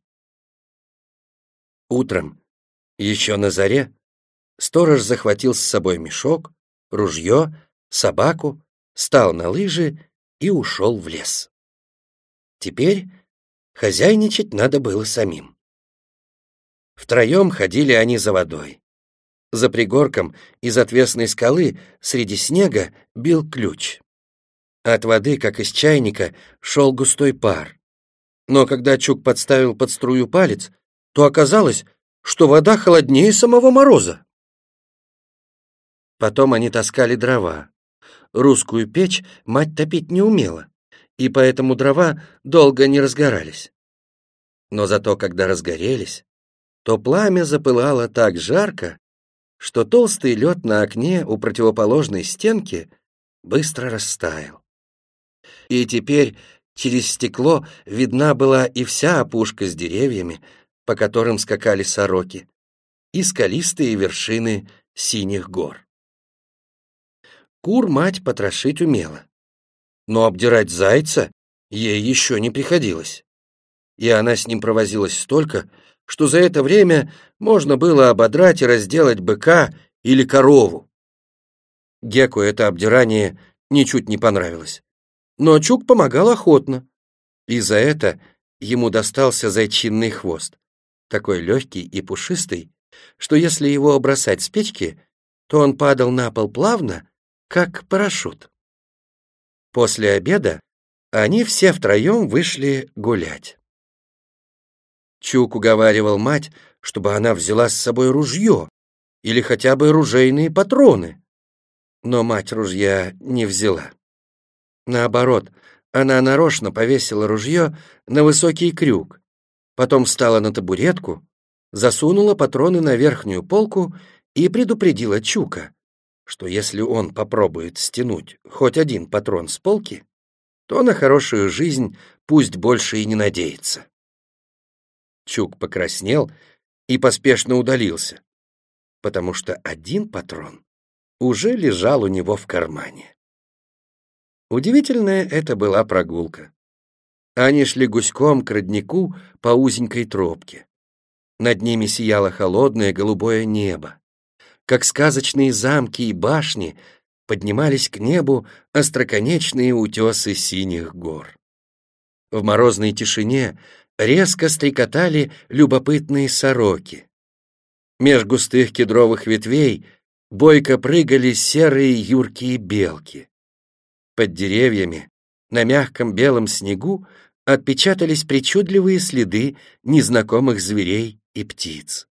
Утром, еще на заре, сторож захватил с собой мешок, ружье, собаку, встал на лыжи и ушел в лес. Теперь хозяйничать надо было самим. Втроем ходили они за водой. За пригорком из отвесной скалы среди снега бил ключ. От воды, как из чайника, шел густой пар. Но когда Чук подставил под струю палец, то оказалось, что вода холоднее самого мороза. Потом они таскали дрова. Русскую печь мать топить не умела, и поэтому дрова долго не разгорались. Но зато, когда разгорелись, то пламя запылало так жарко, что толстый лед на окне у противоположной стенки быстро растаял. И теперь через стекло видна была и вся опушка с деревьями, по которым скакали сороки, и скалистые вершины синих гор. Кур мать потрошить умела, но обдирать зайца ей еще не приходилось, и она с ним провозилась столько, что за это время можно было ободрать и разделать быка или корову. Геку это обдирание ничуть не понравилось, но Чук помогал охотно, и за это ему достался зайчинный хвост, такой легкий и пушистый, что если его бросать с печки, то он падал на пол плавно, как парашют. После обеда они все втроем вышли гулять. Чук уговаривал мать, чтобы она взяла с собой ружье или хотя бы ружейные патроны, но мать ружья не взяла. Наоборот, она нарочно повесила ружье на высокий крюк, потом встала на табуретку, засунула патроны на верхнюю полку и предупредила Чука, что если он попробует стянуть хоть один патрон с полки, то на хорошую жизнь пусть больше и не надеется. Чук покраснел и поспешно удалился, потому что один патрон уже лежал у него в кармане. Удивительная это была прогулка. Они шли гуськом к роднику по узенькой тропке. Над ними сияло холодное голубое небо. Как сказочные замки и башни поднимались к небу остроконечные утесы синих гор. В морозной тишине резко стрекотали любопытные сороки. Меж густых кедровых ветвей бойко прыгали серые юркие белки. Под деревьями, на мягком белом снегу, отпечатались причудливые следы незнакомых зверей и птиц.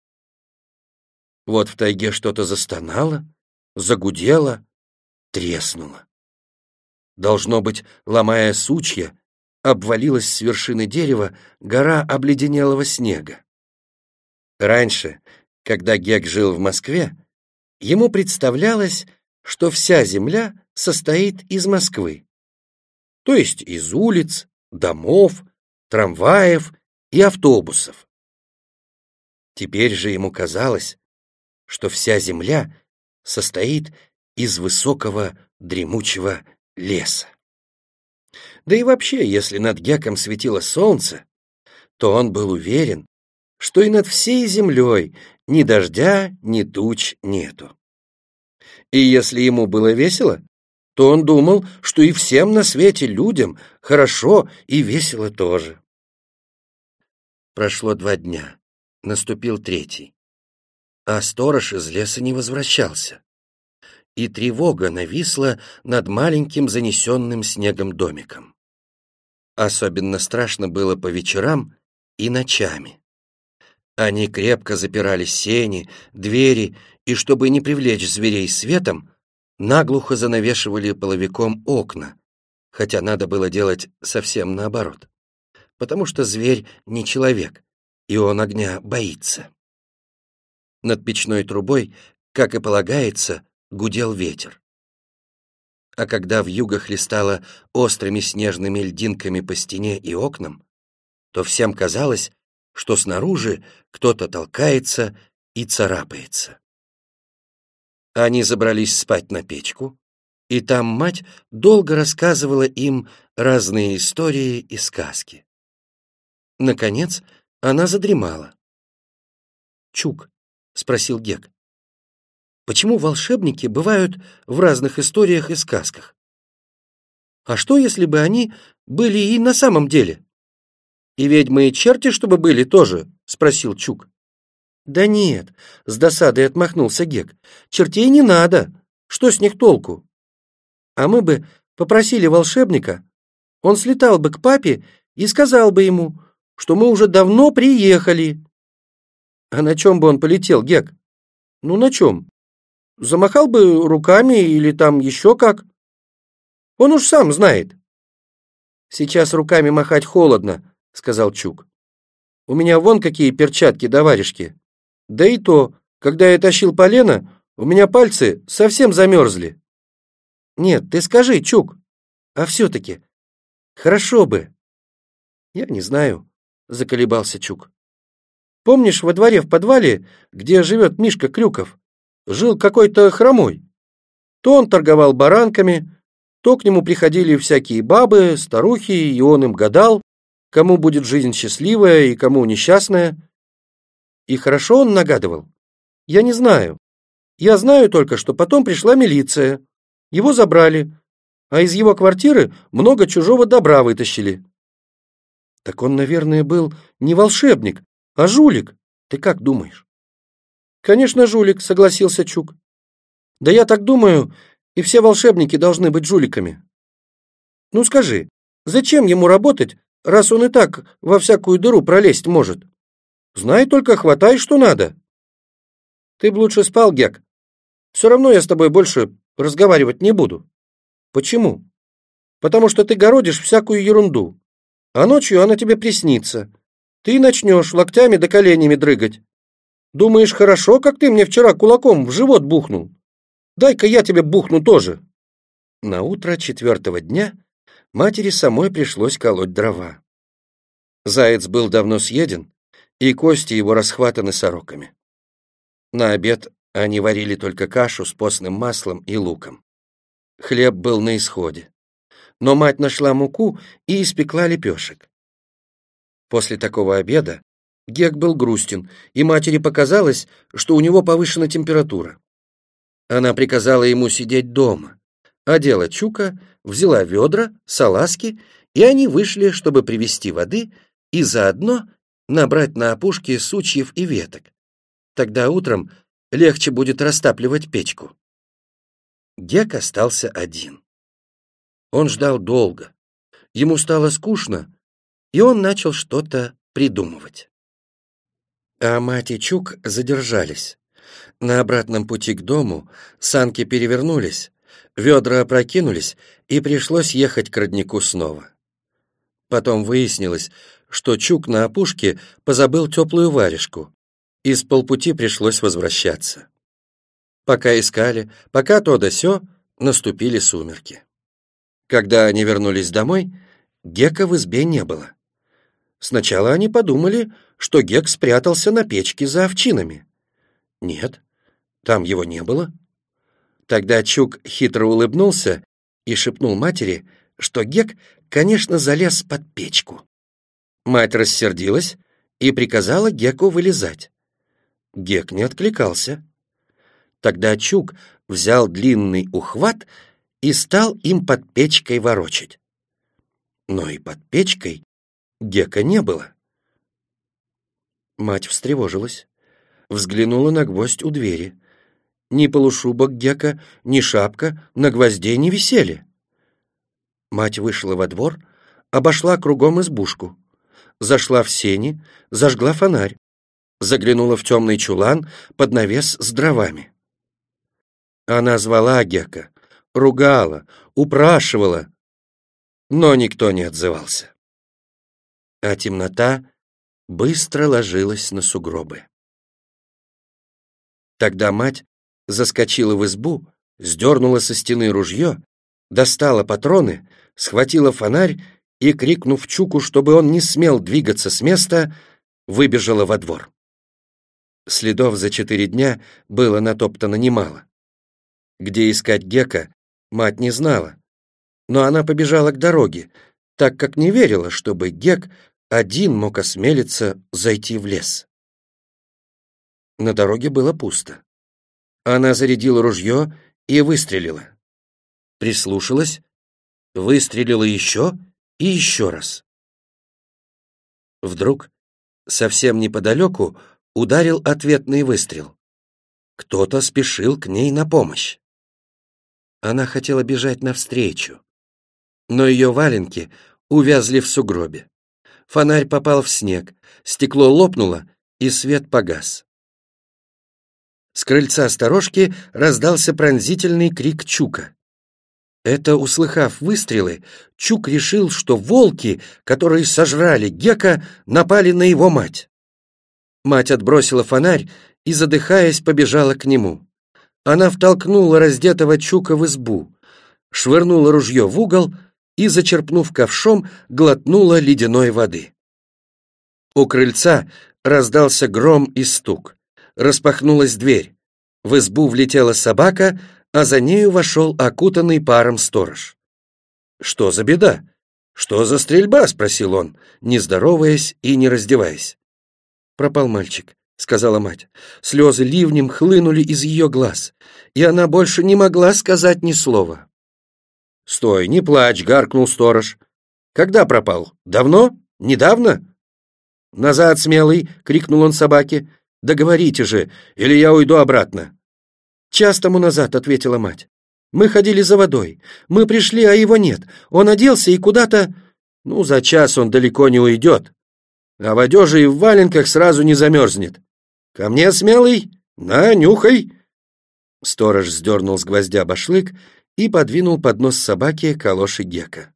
Вот в тайге что-то застонало, загудело, треснуло. Должно быть, ломая сучья, обвалилась с вершины дерева гора обледенелого снега. Раньше, когда Гек жил в Москве, ему представлялось, что вся земля состоит из Москвы, то есть из улиц, домов, трамваев и автобусов. Теперь же ему казалось, что вся земля состоит из высокого дремучего леса. Да и вообще, если над Геком светило солнце, то он был уверен, что и над всей землей ни дождя, ни туч нету. И если ему было весело, то он думал, что и всем на свете людям хорошо и весело тоже. Прошло два дня, наступил третий, а сторож из леса не возвращался. и тревога нависла над маленьким занесенным снегом домиком. Особенно страшно было по вечерам и ночами. Они крепко запирали сени, двери и, чтобы не привлечь зверей светом, наглухо занавешивали половиком окна, хотя надо было делать совсем наоборот, потому что зверь не человек, и он огня боится. Над печной трубой, как и полагается, гудел ветер. А когда вьюга хлестала острыми снежными льдинками по стене и окнам, то всем казалось, что снаружи кто-то толкается и царапается. Они забрались спать на печку, и там мать долго рассказывала им разные истории и сказки. Наконец, она задремала. «Чук», — спросил Гек, — «почему волшебники бывают в разных историях и сказках? А что, если бы они были и на самом деле?» «И ведьмы и черти, чтобы были тоже?» — спросил Чук. «Да нет», — с досадой отмахнулся Гек, — «чертей не надо. Что с них толку? А мы бы попросили волшебника, он слетал бы к папе и сказал бы ему, что мы уже давно приехали». «А на чем бы он полетел, Гек?» «Ну, на чем? Замахал бы руками или там еще как. Он уж сам знает». «Сейчас руками махать холодно», — сказал Чук. «У меня вон какие перчатки да варежки. Да и то, когда я тащил полено, у меня пальцы совсем замерзли». «Нет, ты скажи, Чук, а все-таки хорошо бы». «Я не знаю», — заколебался Чук. «Помнишь, во дворе в подвале, где живет Мишка Крюков, жил какой-то хромой? То он торговал баранками, то к нему приходили всякие бабы, старухи, и он им гадал, кому будет жизнь счастливая и кому несчастная. И хорошо он нагадывал? Я не знаю. Я знаю только, что потом пришла милиция. Его забрали, а из его квартиры много чужого добра вытащили». «Так он, наверное, был не волшебник, а жулик. Ты как думаешь?» «Конечно, жулик», — согласился Чук. «Да я так думаю, и все волшебники должны быть жуликами. Ну скажи, зачем ему работать, раз он и так во всякую дыру пролезть может? Знай только, хватай, что надо». «Ты б лучше спал, Гек. Все равно я с тобой больше разговаривать не буду». «Почему?» «Потому что ты городишь всякую ерунду, а ночью она тебе приснится. Ты начнешь локтями да коленями дрыгать. Думаешь, хорошо, как ты мне вчера кулаком в живот бухнул? Дай-ка я тебе бухну тоже». На утро четвертого дня матери самой пришлось колоть дрова. Заяц был давно съеден, и кости его расхватаны сороками. На обед они варили только кашу с постным маслом и луком. Хлеб был на исходе, но мать нашла муку и испекла лепешек. После такого обеда Гек был грустен, и матери показалось, что у него повышена температура. Она приказала ему сидеть дома, одела Чука, взяла ведра, салазки, и они вышли, чтобы привезти воды и заодно набрать на опушке сучьев и веток. Тогда утром легче будет растапливать печку. Гек остался один. Он ждал долго. Ему стало скучно, и он начал что-то придумывать. А мать и Чук задержались. На обратном пути к дому санки перевернулись, ведра опрокинулись, и пришлось ехать к роднику снова. Потом выяснилось, что Чук на опушке позабыл теплую варежку, и с полпути пришлось возвращаться. Пока искали, пока то да сё, наступили сумерки. Когда они вернулись домой, Гека в избе не было. Сначала они подумали, что Гек спрятался на печке за овчинами. Нет, там его не было. Тогда Чук хитро улыбнулся и шепнул матери, что Гек, конечно, залез под печку. Мать рассердилась и приказала Геку вылезать. Гек не откликался. Тогда Чук взял длинный ухват и стал им под печкой ворочать. Но и под печкой Гека не было. Мать встревожилась, взглянула на гвоздь у двери. Ни полушубок Гека, ни шапка на гвозде не висели. Мать вышла во двор, обошла кругом избушку, зашла в сени, зажгла фонарь, заглянула в темный чулан под навес с дровами. Она звала Гека, ругала, упрашивала, но никто не отзывался. А темнота быстро ложилась на сугробы. Тогда мать заскочила в избу, сдернула со стены ружье, достала патроны, схватила фонарь и, крикнув Чуку, чтобы он не смел двигаться с места, выбежала во двор. Следов за четыре дня было натоптано немало. Где искать Гека, мать не знала, но она побежала к дороге, так как не верила, чтобы Гек один мог осмелиться зайти в лес. На дороге было пусто. Она зарядила ружье и выстрелила. Прислушалась, выстрелила еще и еще раз. Вдруг, совсем неподалеку, ударил ответный выстрел. Кто-то спешил к ней на помощь. Она хотела бежать навстречу, но ее валенки увязли в сугробе. Фонарь попал в снег, стекло лопнуло, и свет погас. С крыльца сторожки раздался пронзительный крик Чука. Это, услыхав выстрелы, Чук решил, что волки, которые сожрали Гека, напали на его мать. Мать отбросила фонарь и, задыхаясь, побежала к нему. Она втолкнула раздетого Чука в избу, швырнула ружье в угол и, зачерпнув ковшом, глотнула ледяной воды. У крыльца раздался гром и стук. Распахнулась дверь. В избу влетела собака, а за нею вошел окутанный паром сторож. «Что за беда? Что за стрельба?» — спросил он, не здороваясь и не раздеваясь. «Пропал мальчик», — сказала мать. Слезы ливнем хлынули из ее глаз, и она больше не могла сказать ни слова. «Стой, не плачь», — гаркнул сторож. «Когда пропал? Давно? Недавно?» «Назад, смелый!» — крикнул он собаке. «Да говорите же, или я уйду обратно!» «Час тому назад», — ответила мать. «Мы ходили за водой. Мы пришли, а его нет. Он оделся и куда-то...» «Ну, за час он далеко не уйдет. А в одежде и в валенках сразу не замерзнет. Ко мне, смелый? На, нюхай!» Сторож сдернул с гвоздя башлык и подвинул под нос собаке калоши Гека.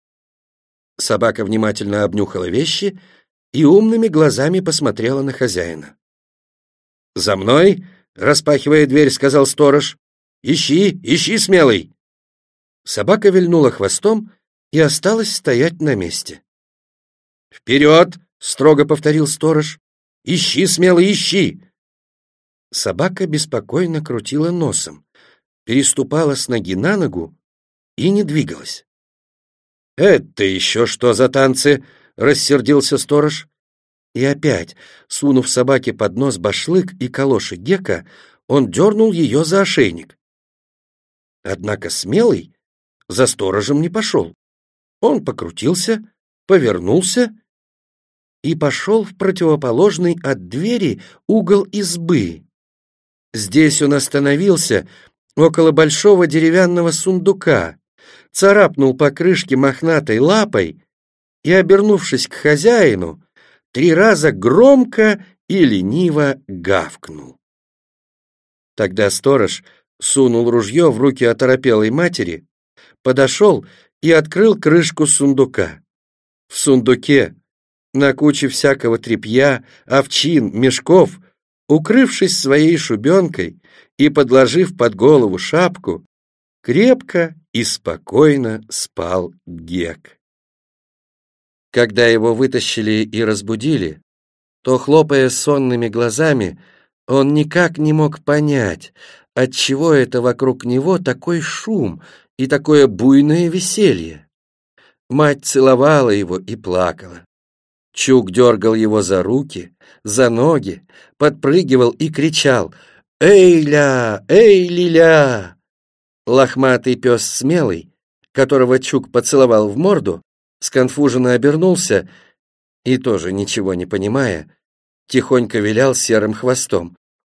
Собака внимательно обнюхала вещи и умными глазами посмотрела на хозяина. «За мной!» — распахивая дверь, сказал сторож. «Ищи, ищи, смелый!» Собака вильнула хвостом и осталась стоять на месте. «Вперед!» — строго повторил сторож. «Ищи, смелый, ищи!» Собака беспокойно крутила носом, переступала с ноги на ногу и не двигалась. «Это еще что за танцы?» — рассердился сторож. И опять, сунув собаке под нос башлык и калоши Гека, он дернул ее за ошейник. Однако смелый за сторожем не пошел. Он покрутился, повернулся и пошел в противоположный от двери угол избы. Здесь он остановился около большого деревянного сундука, царапнул по крышке мохнатой лапой и, обернувшись к хозяину, три раза громко и лениво гавкнул. Тогда сторож сунул ружье в руки оторопелой матери, подошел и открыл крышку сундука. В сундуке, на куче всякого тряпья, овчин, мешков, укрывшись своей шубенкой и подложив под голову шапку, крепко и спокойно спал Гек. Когда его вытащили и разбудили, то, хлопая сонными глазами, он никак не мог понять, отчего это вокруг него такой шум и такое буйное веселье. Мать целовала его и плакала. Чук дергал его за руки, за ноги, подпрыгивал и кричал: «Эй-ля! Эй-ли-ля!» Лохматый пес Смелый, которого Чук поцеловал в морду, сконфуженно обернулся и, тоже ничего не понимая, тихонько вилял серым хвостом.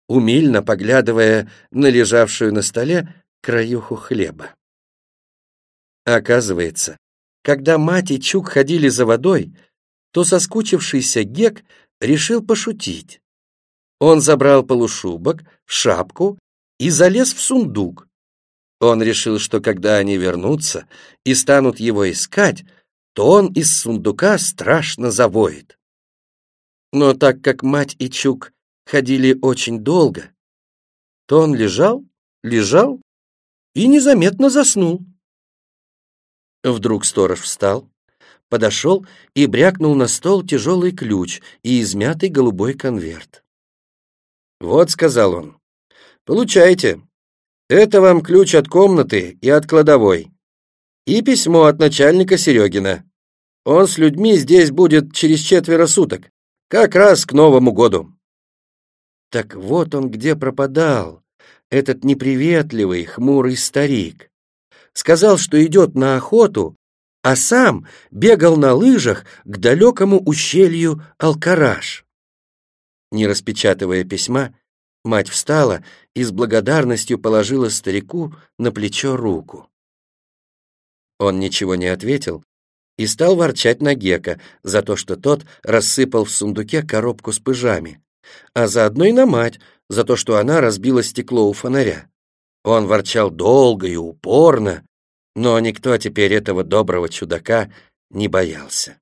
умильно поглядывая на лежавшую на столе краюху хлеба. Оказывается, когда мать и Чук ходили за водой, то соскучившийся Гек решил пошутить. Он забрал полушубок, шапку и залез в сундук. Он решил, что когда они вернутся и станут его искать, то он из сундука страшно завоет. Но так как мать и Чук ходили очень долго, то он лежал, лежал и незаметно заснул. Вдруг сторож встал, подошел и брякнул на стол тяжелый ключ и измятый голубой конверт. «Вот», — сказал он, — «получайте. Это вам ключ от комнаты и от кладовой. И письмо от начальника Серегина. Он с людьми здесь будет через четверо суток, как раз к Новому году». Так вот он где пропадал, этот неприветливый, хмурый старик. Сказал, что идет на охоту, а сам бегал на лыжах к далекому ущелью Алкараш. Не распечатывая письма, мать встала и с благодарностью положила старику на плечо руку. Он ничего не ответил и стал ворчать на Гека за то, что тот рассыпал в сундуке коробку с пыжами, а заодно и на мать за то, что она разбила стекло у фонаря. Он ворчал долго и упорно, но никто теперь этого доброго чудака не боялся.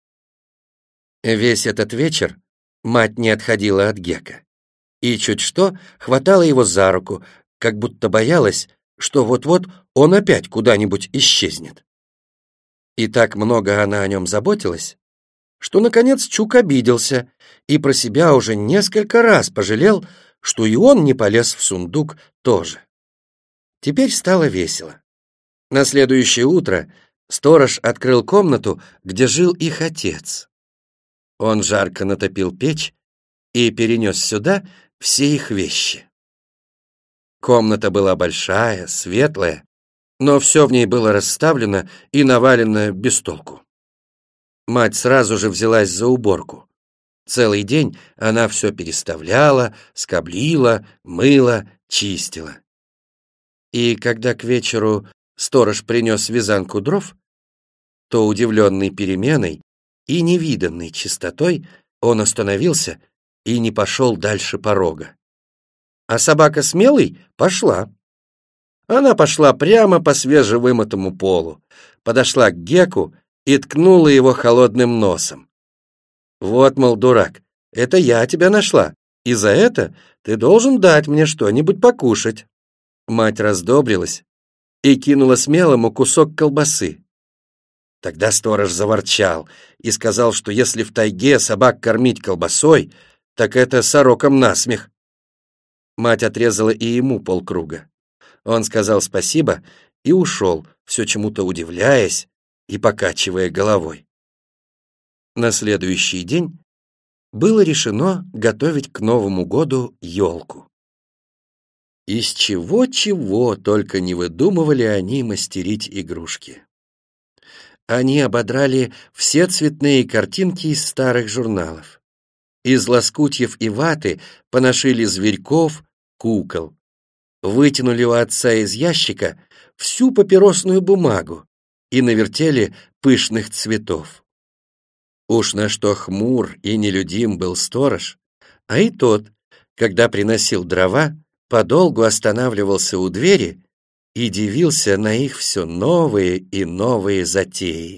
Весь этот вечер мать не отходила от Гека и чуть что хватала его за руку, как будто боялась, что вот-вот он опять куда-нибудь исчезнет. И так много она о нем заботилась, что, наконец, Чук обиделся и про себя уже несколько раз пожалел, что и он не полез в сундук тоже. Теперь стало весело. На следующее утро сторож открыл комнату, где жил их отец. Он жарко натопил печь и перенес сюда все их вещи. Комната была большая, светлая, но все в ней было расставлено и навалено без толку. Мать сразу же взялась за уборку. Целый день она все переставляла, скоблила, мыла, чистила. И когда к вечеру сторож принес вязанку дров, то, удивленный переменой и невиданной чистотой, он остановился и не пошел дальше порога. А собака Смелый пошла. Она пошла прямо по свежевымытому полу, подошла к Геку и ткнула его холодным носом. «Вот, мол, дурак, это я тебя нашла, и за это ты должен дать мне что-нибудь покушать». Мать раздобрилась и кинула Смелому кусок колбасы. Тогда сторож заворчал и сказал, что если в тайге собак кормить колбасой, так это сорокам насмех. Мать отрезала и ему полкруга. Он сказал спасибо и ушел, все чему-то удивляясь и покачивая головой. На следующий день было решено готовить к Новому году елку. Из чего-чего только не выдумывали они мастерить игрушки. Они ободрали все цветные картинки из старых журналов. Из лоскутьев и ваты поношили зверьков, кукол. Вытянули у отца из ящика всю папиросную бумагу и навертели пышных цветов. Уж на что хмур и нелюдим был сторож, а и тот, когда приносил дрова, подолгу останавливался у двери и дивился на их все новые и новые затеи.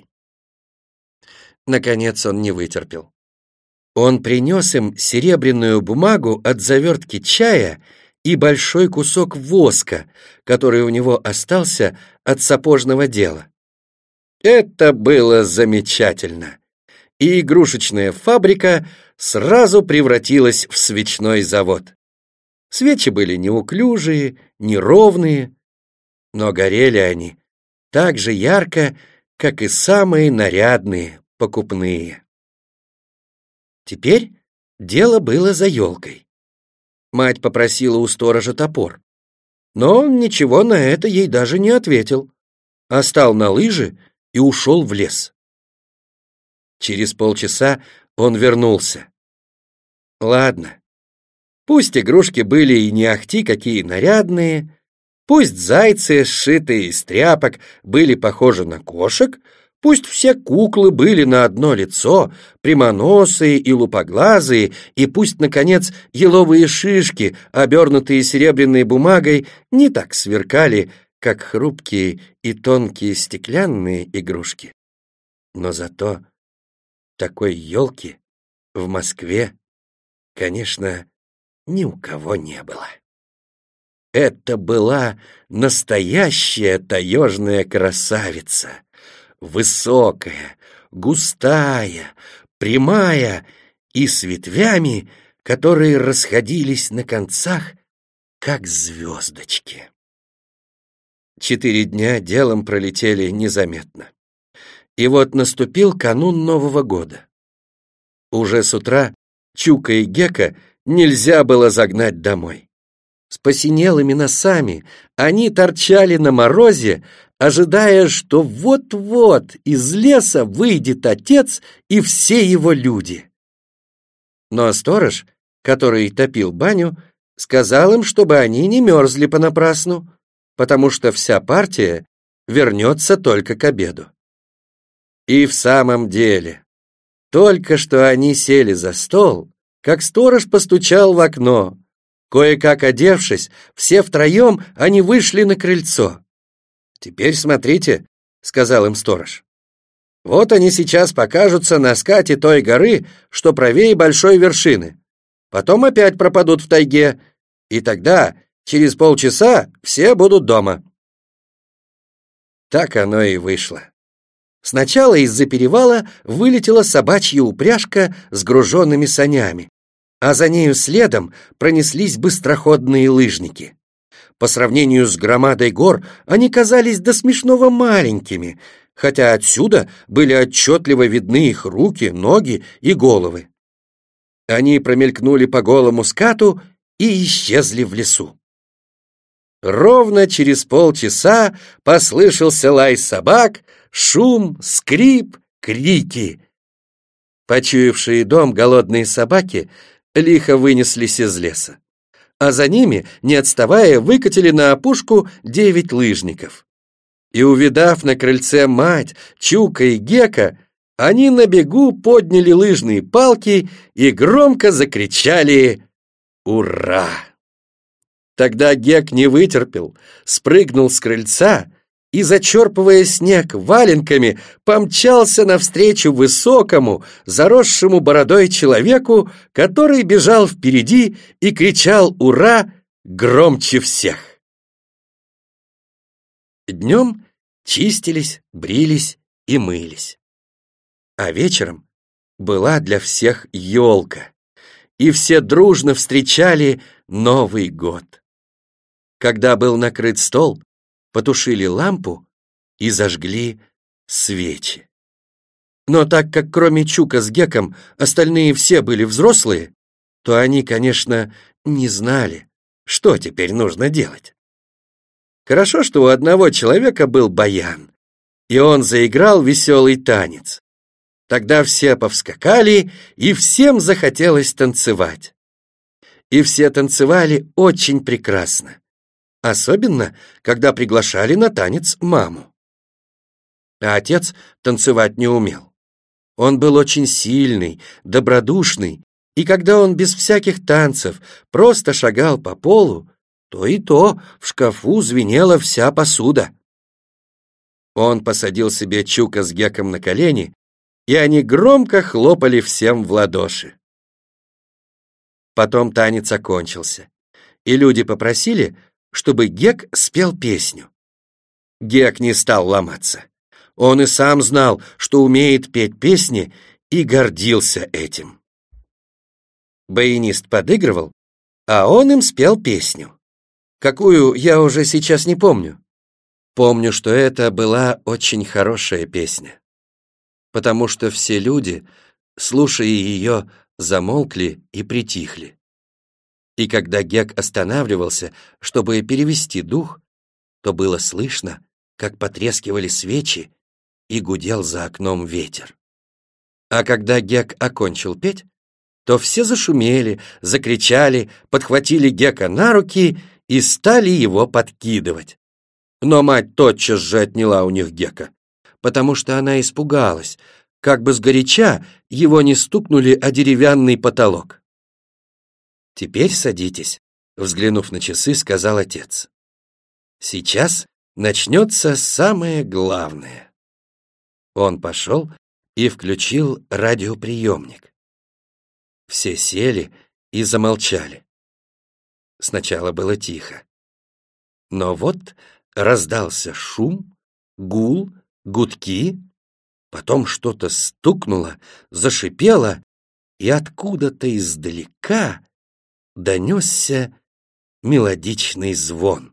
Наконец он не вытерпел. Он принес им серебряную бумагу от завертки чая и большой кусок воска, который у него остался от сапожного дела. Это было замечательно, и игрушечная фабрика сразу превратилась в свечной завод. Свечи были неуклюжие, неровные, но горели они так же ярко, как и самые нарядные покупные. Теперь дело было за елкой. Мать попросила у сторожа топор, но он ничего на это ей даже не ответил, а стал на лыжи и ушел в лес. Через полчаса он вернулся. «Ладно, Пусть игрушки были и не ахти какие нарядные, пусть зайцы, сшитые из тряпок, были похожи на кошек, пусть все куклы были на одно лицо, прямоносые и лупоглазые, и пусть, наконец, еловые шишки, обернутые серебряной бумагой, не так сверкали, как хрупкие и тонкие стеклянные игрушки. Но зато такой елки в Москве, конечно, ни у кого не было. Это была настоящая таежная красавица, высокая, густая, прямая и с ветвями, которые расходились на концах, как звездочки. Четыре дня делом пролетели незаметно. И вот наступил канун Нового года. Уже с утра Чука и Гека нельзя было загнать домой. С посинелыми носами они торчали на морозе, ожидая, что вот-вот из леса выйдет отец и все его люди. Но сторож, который топил баню, сказал им, чтобы они не мерзли понапрасну, потому что вся партия вернется только к обеду. И в самом деле, только что они сели за стол, как сторож постучал в окно. Кое-как одевшись, все втроем они вышли на крыльцо. «Теперь смотрите», — сказал им сторож. «Вот они сейчас покажутся на скате той горы, что правее большой вершины. Потом опять пропадут в тайге, и тогда, через полчаса, все будут дома». Так оно и вышло. Сначала из-за перевала вылетела собачья упряжка с груженными санями, а за нею следом пронеслись быстроходные лыжники. По сравнению с громадой гор они казались до смешного маленькими, хотя отсюда были отчетливо видны их руки, ноги и головы. Они промелькнули по голому скату и исчезли в лесу. Ровно через полчаса послышался лай собак, шум, скрип, крики. Почуявшие дом голодные собаки лихо вынеслись из леса, а за ними, не отставая, выкатили на опушку девять лыжников. И, увидав на крыльце мать, Чука и Гека, они на бегу подняли лыжные палки и громко закричали «Ура!». Тогда Гек не вытерпел, спрыгнул с крыльца и, зачерпывая снег валенками, помчался навстречу высокому, заросшему бородой человеку, который бежал впереди и кричал «Ура!» громче всех. Днем чистились, брились и мылись. А вечером была для всех елка, и все дружно встречали Новый год. Когда был накрыт стол, потушили лампу и зажгли свечи. Но так как кроме Чука с Геком остальные все были взрослые, то они, конечно, не знали, что теперь нужно делать. Хорошо, что у одного человека был баян, и он заиграл веселый танец. Тогда все повскакали, и всем захотелось танцевать. И все танцевали очень прекрасно. Особенно, когда приглашали на танец маму. А отец танцевать не умел. Он был очень сильный, добродушный, и когда он без всяких танцев просто шагал по полу, то и то в шкафу звенела вся посуда. Он посадил себе Чука с Геком на колени, и они громко хлопали всем в ладоши. Потом танец окончился, и люди попросили, чтобы Гек спел песню. Гек не стал ломаться. Он и сам знал, что умеет петь песни, и гордился этим. Баянист подыгрывал, а он им спел песню. Какую, я уже сейчас не помню. Помню, что это была очень хорошая песня, потому что все люди, слушая ее, замолкли и притихли. И когда Гек останавливался, чтобы перевести дух, то было слышно, как потрескивали свечи и гудел за окном ветер. А когда Гек окончил петь, то все зашумели, закричали, подхватили Гека на руки и стали его подкидывать. Но мать тотчас же отняла у них Гека, потому что она испугалась, как бы сгоряча его не стукнули о деревянный потолок. «Теперь садитесь», — взглянув на часы, сказал отец. «Сейчас начнется самое главное». Он пошел и включил радиоприемник. Все сели и замолчали. Сначала было тихо. Но вот раздался шум, гул, гудки, потом что-то стукнуло, зашипело, и откуда-то издалека донесся мелодичный звон.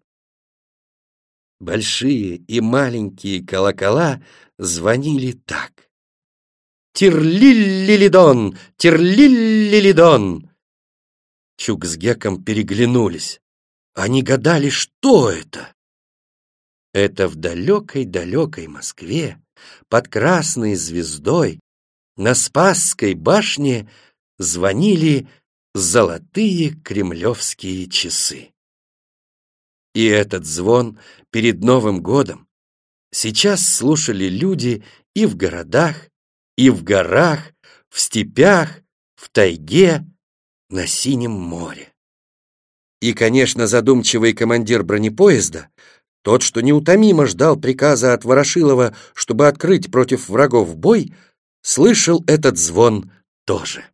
Большие и маленькие колокола звонили так. «Тирлиллилидон! Тирлиллилидон!» Чук с Геком переглянулись. Они гадали, что это. Это в далекой-далекой Москве, под красной звездой, на Спасской башне звонили золотые кремлевские часы. И этот звон перед Новым годом сейчас слушали люди и в городах, и в горах, в степях, в тайге, на Синем море. И, конечно, задумчивый командир бронепоезда, тот, что неутомимо ждал приказа от Ворошилова, чтобы открыть против врагов бой, слышал этот звон тоже.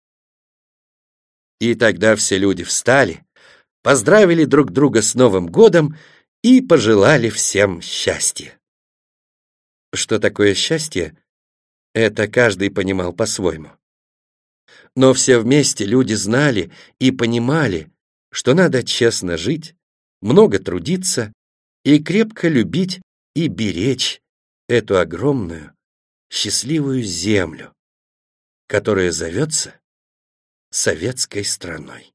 И тогда все люди встали, поздравили друг друга с Новым годом и пожелали всем счастья. Что такое счастье, это каждый понимал по-своему. Но все вместе люди знали и понимали, что надо честно жить, много трудиться и крепко любить и беречь эту огромную, счастливую землю, которая зовется советской страной.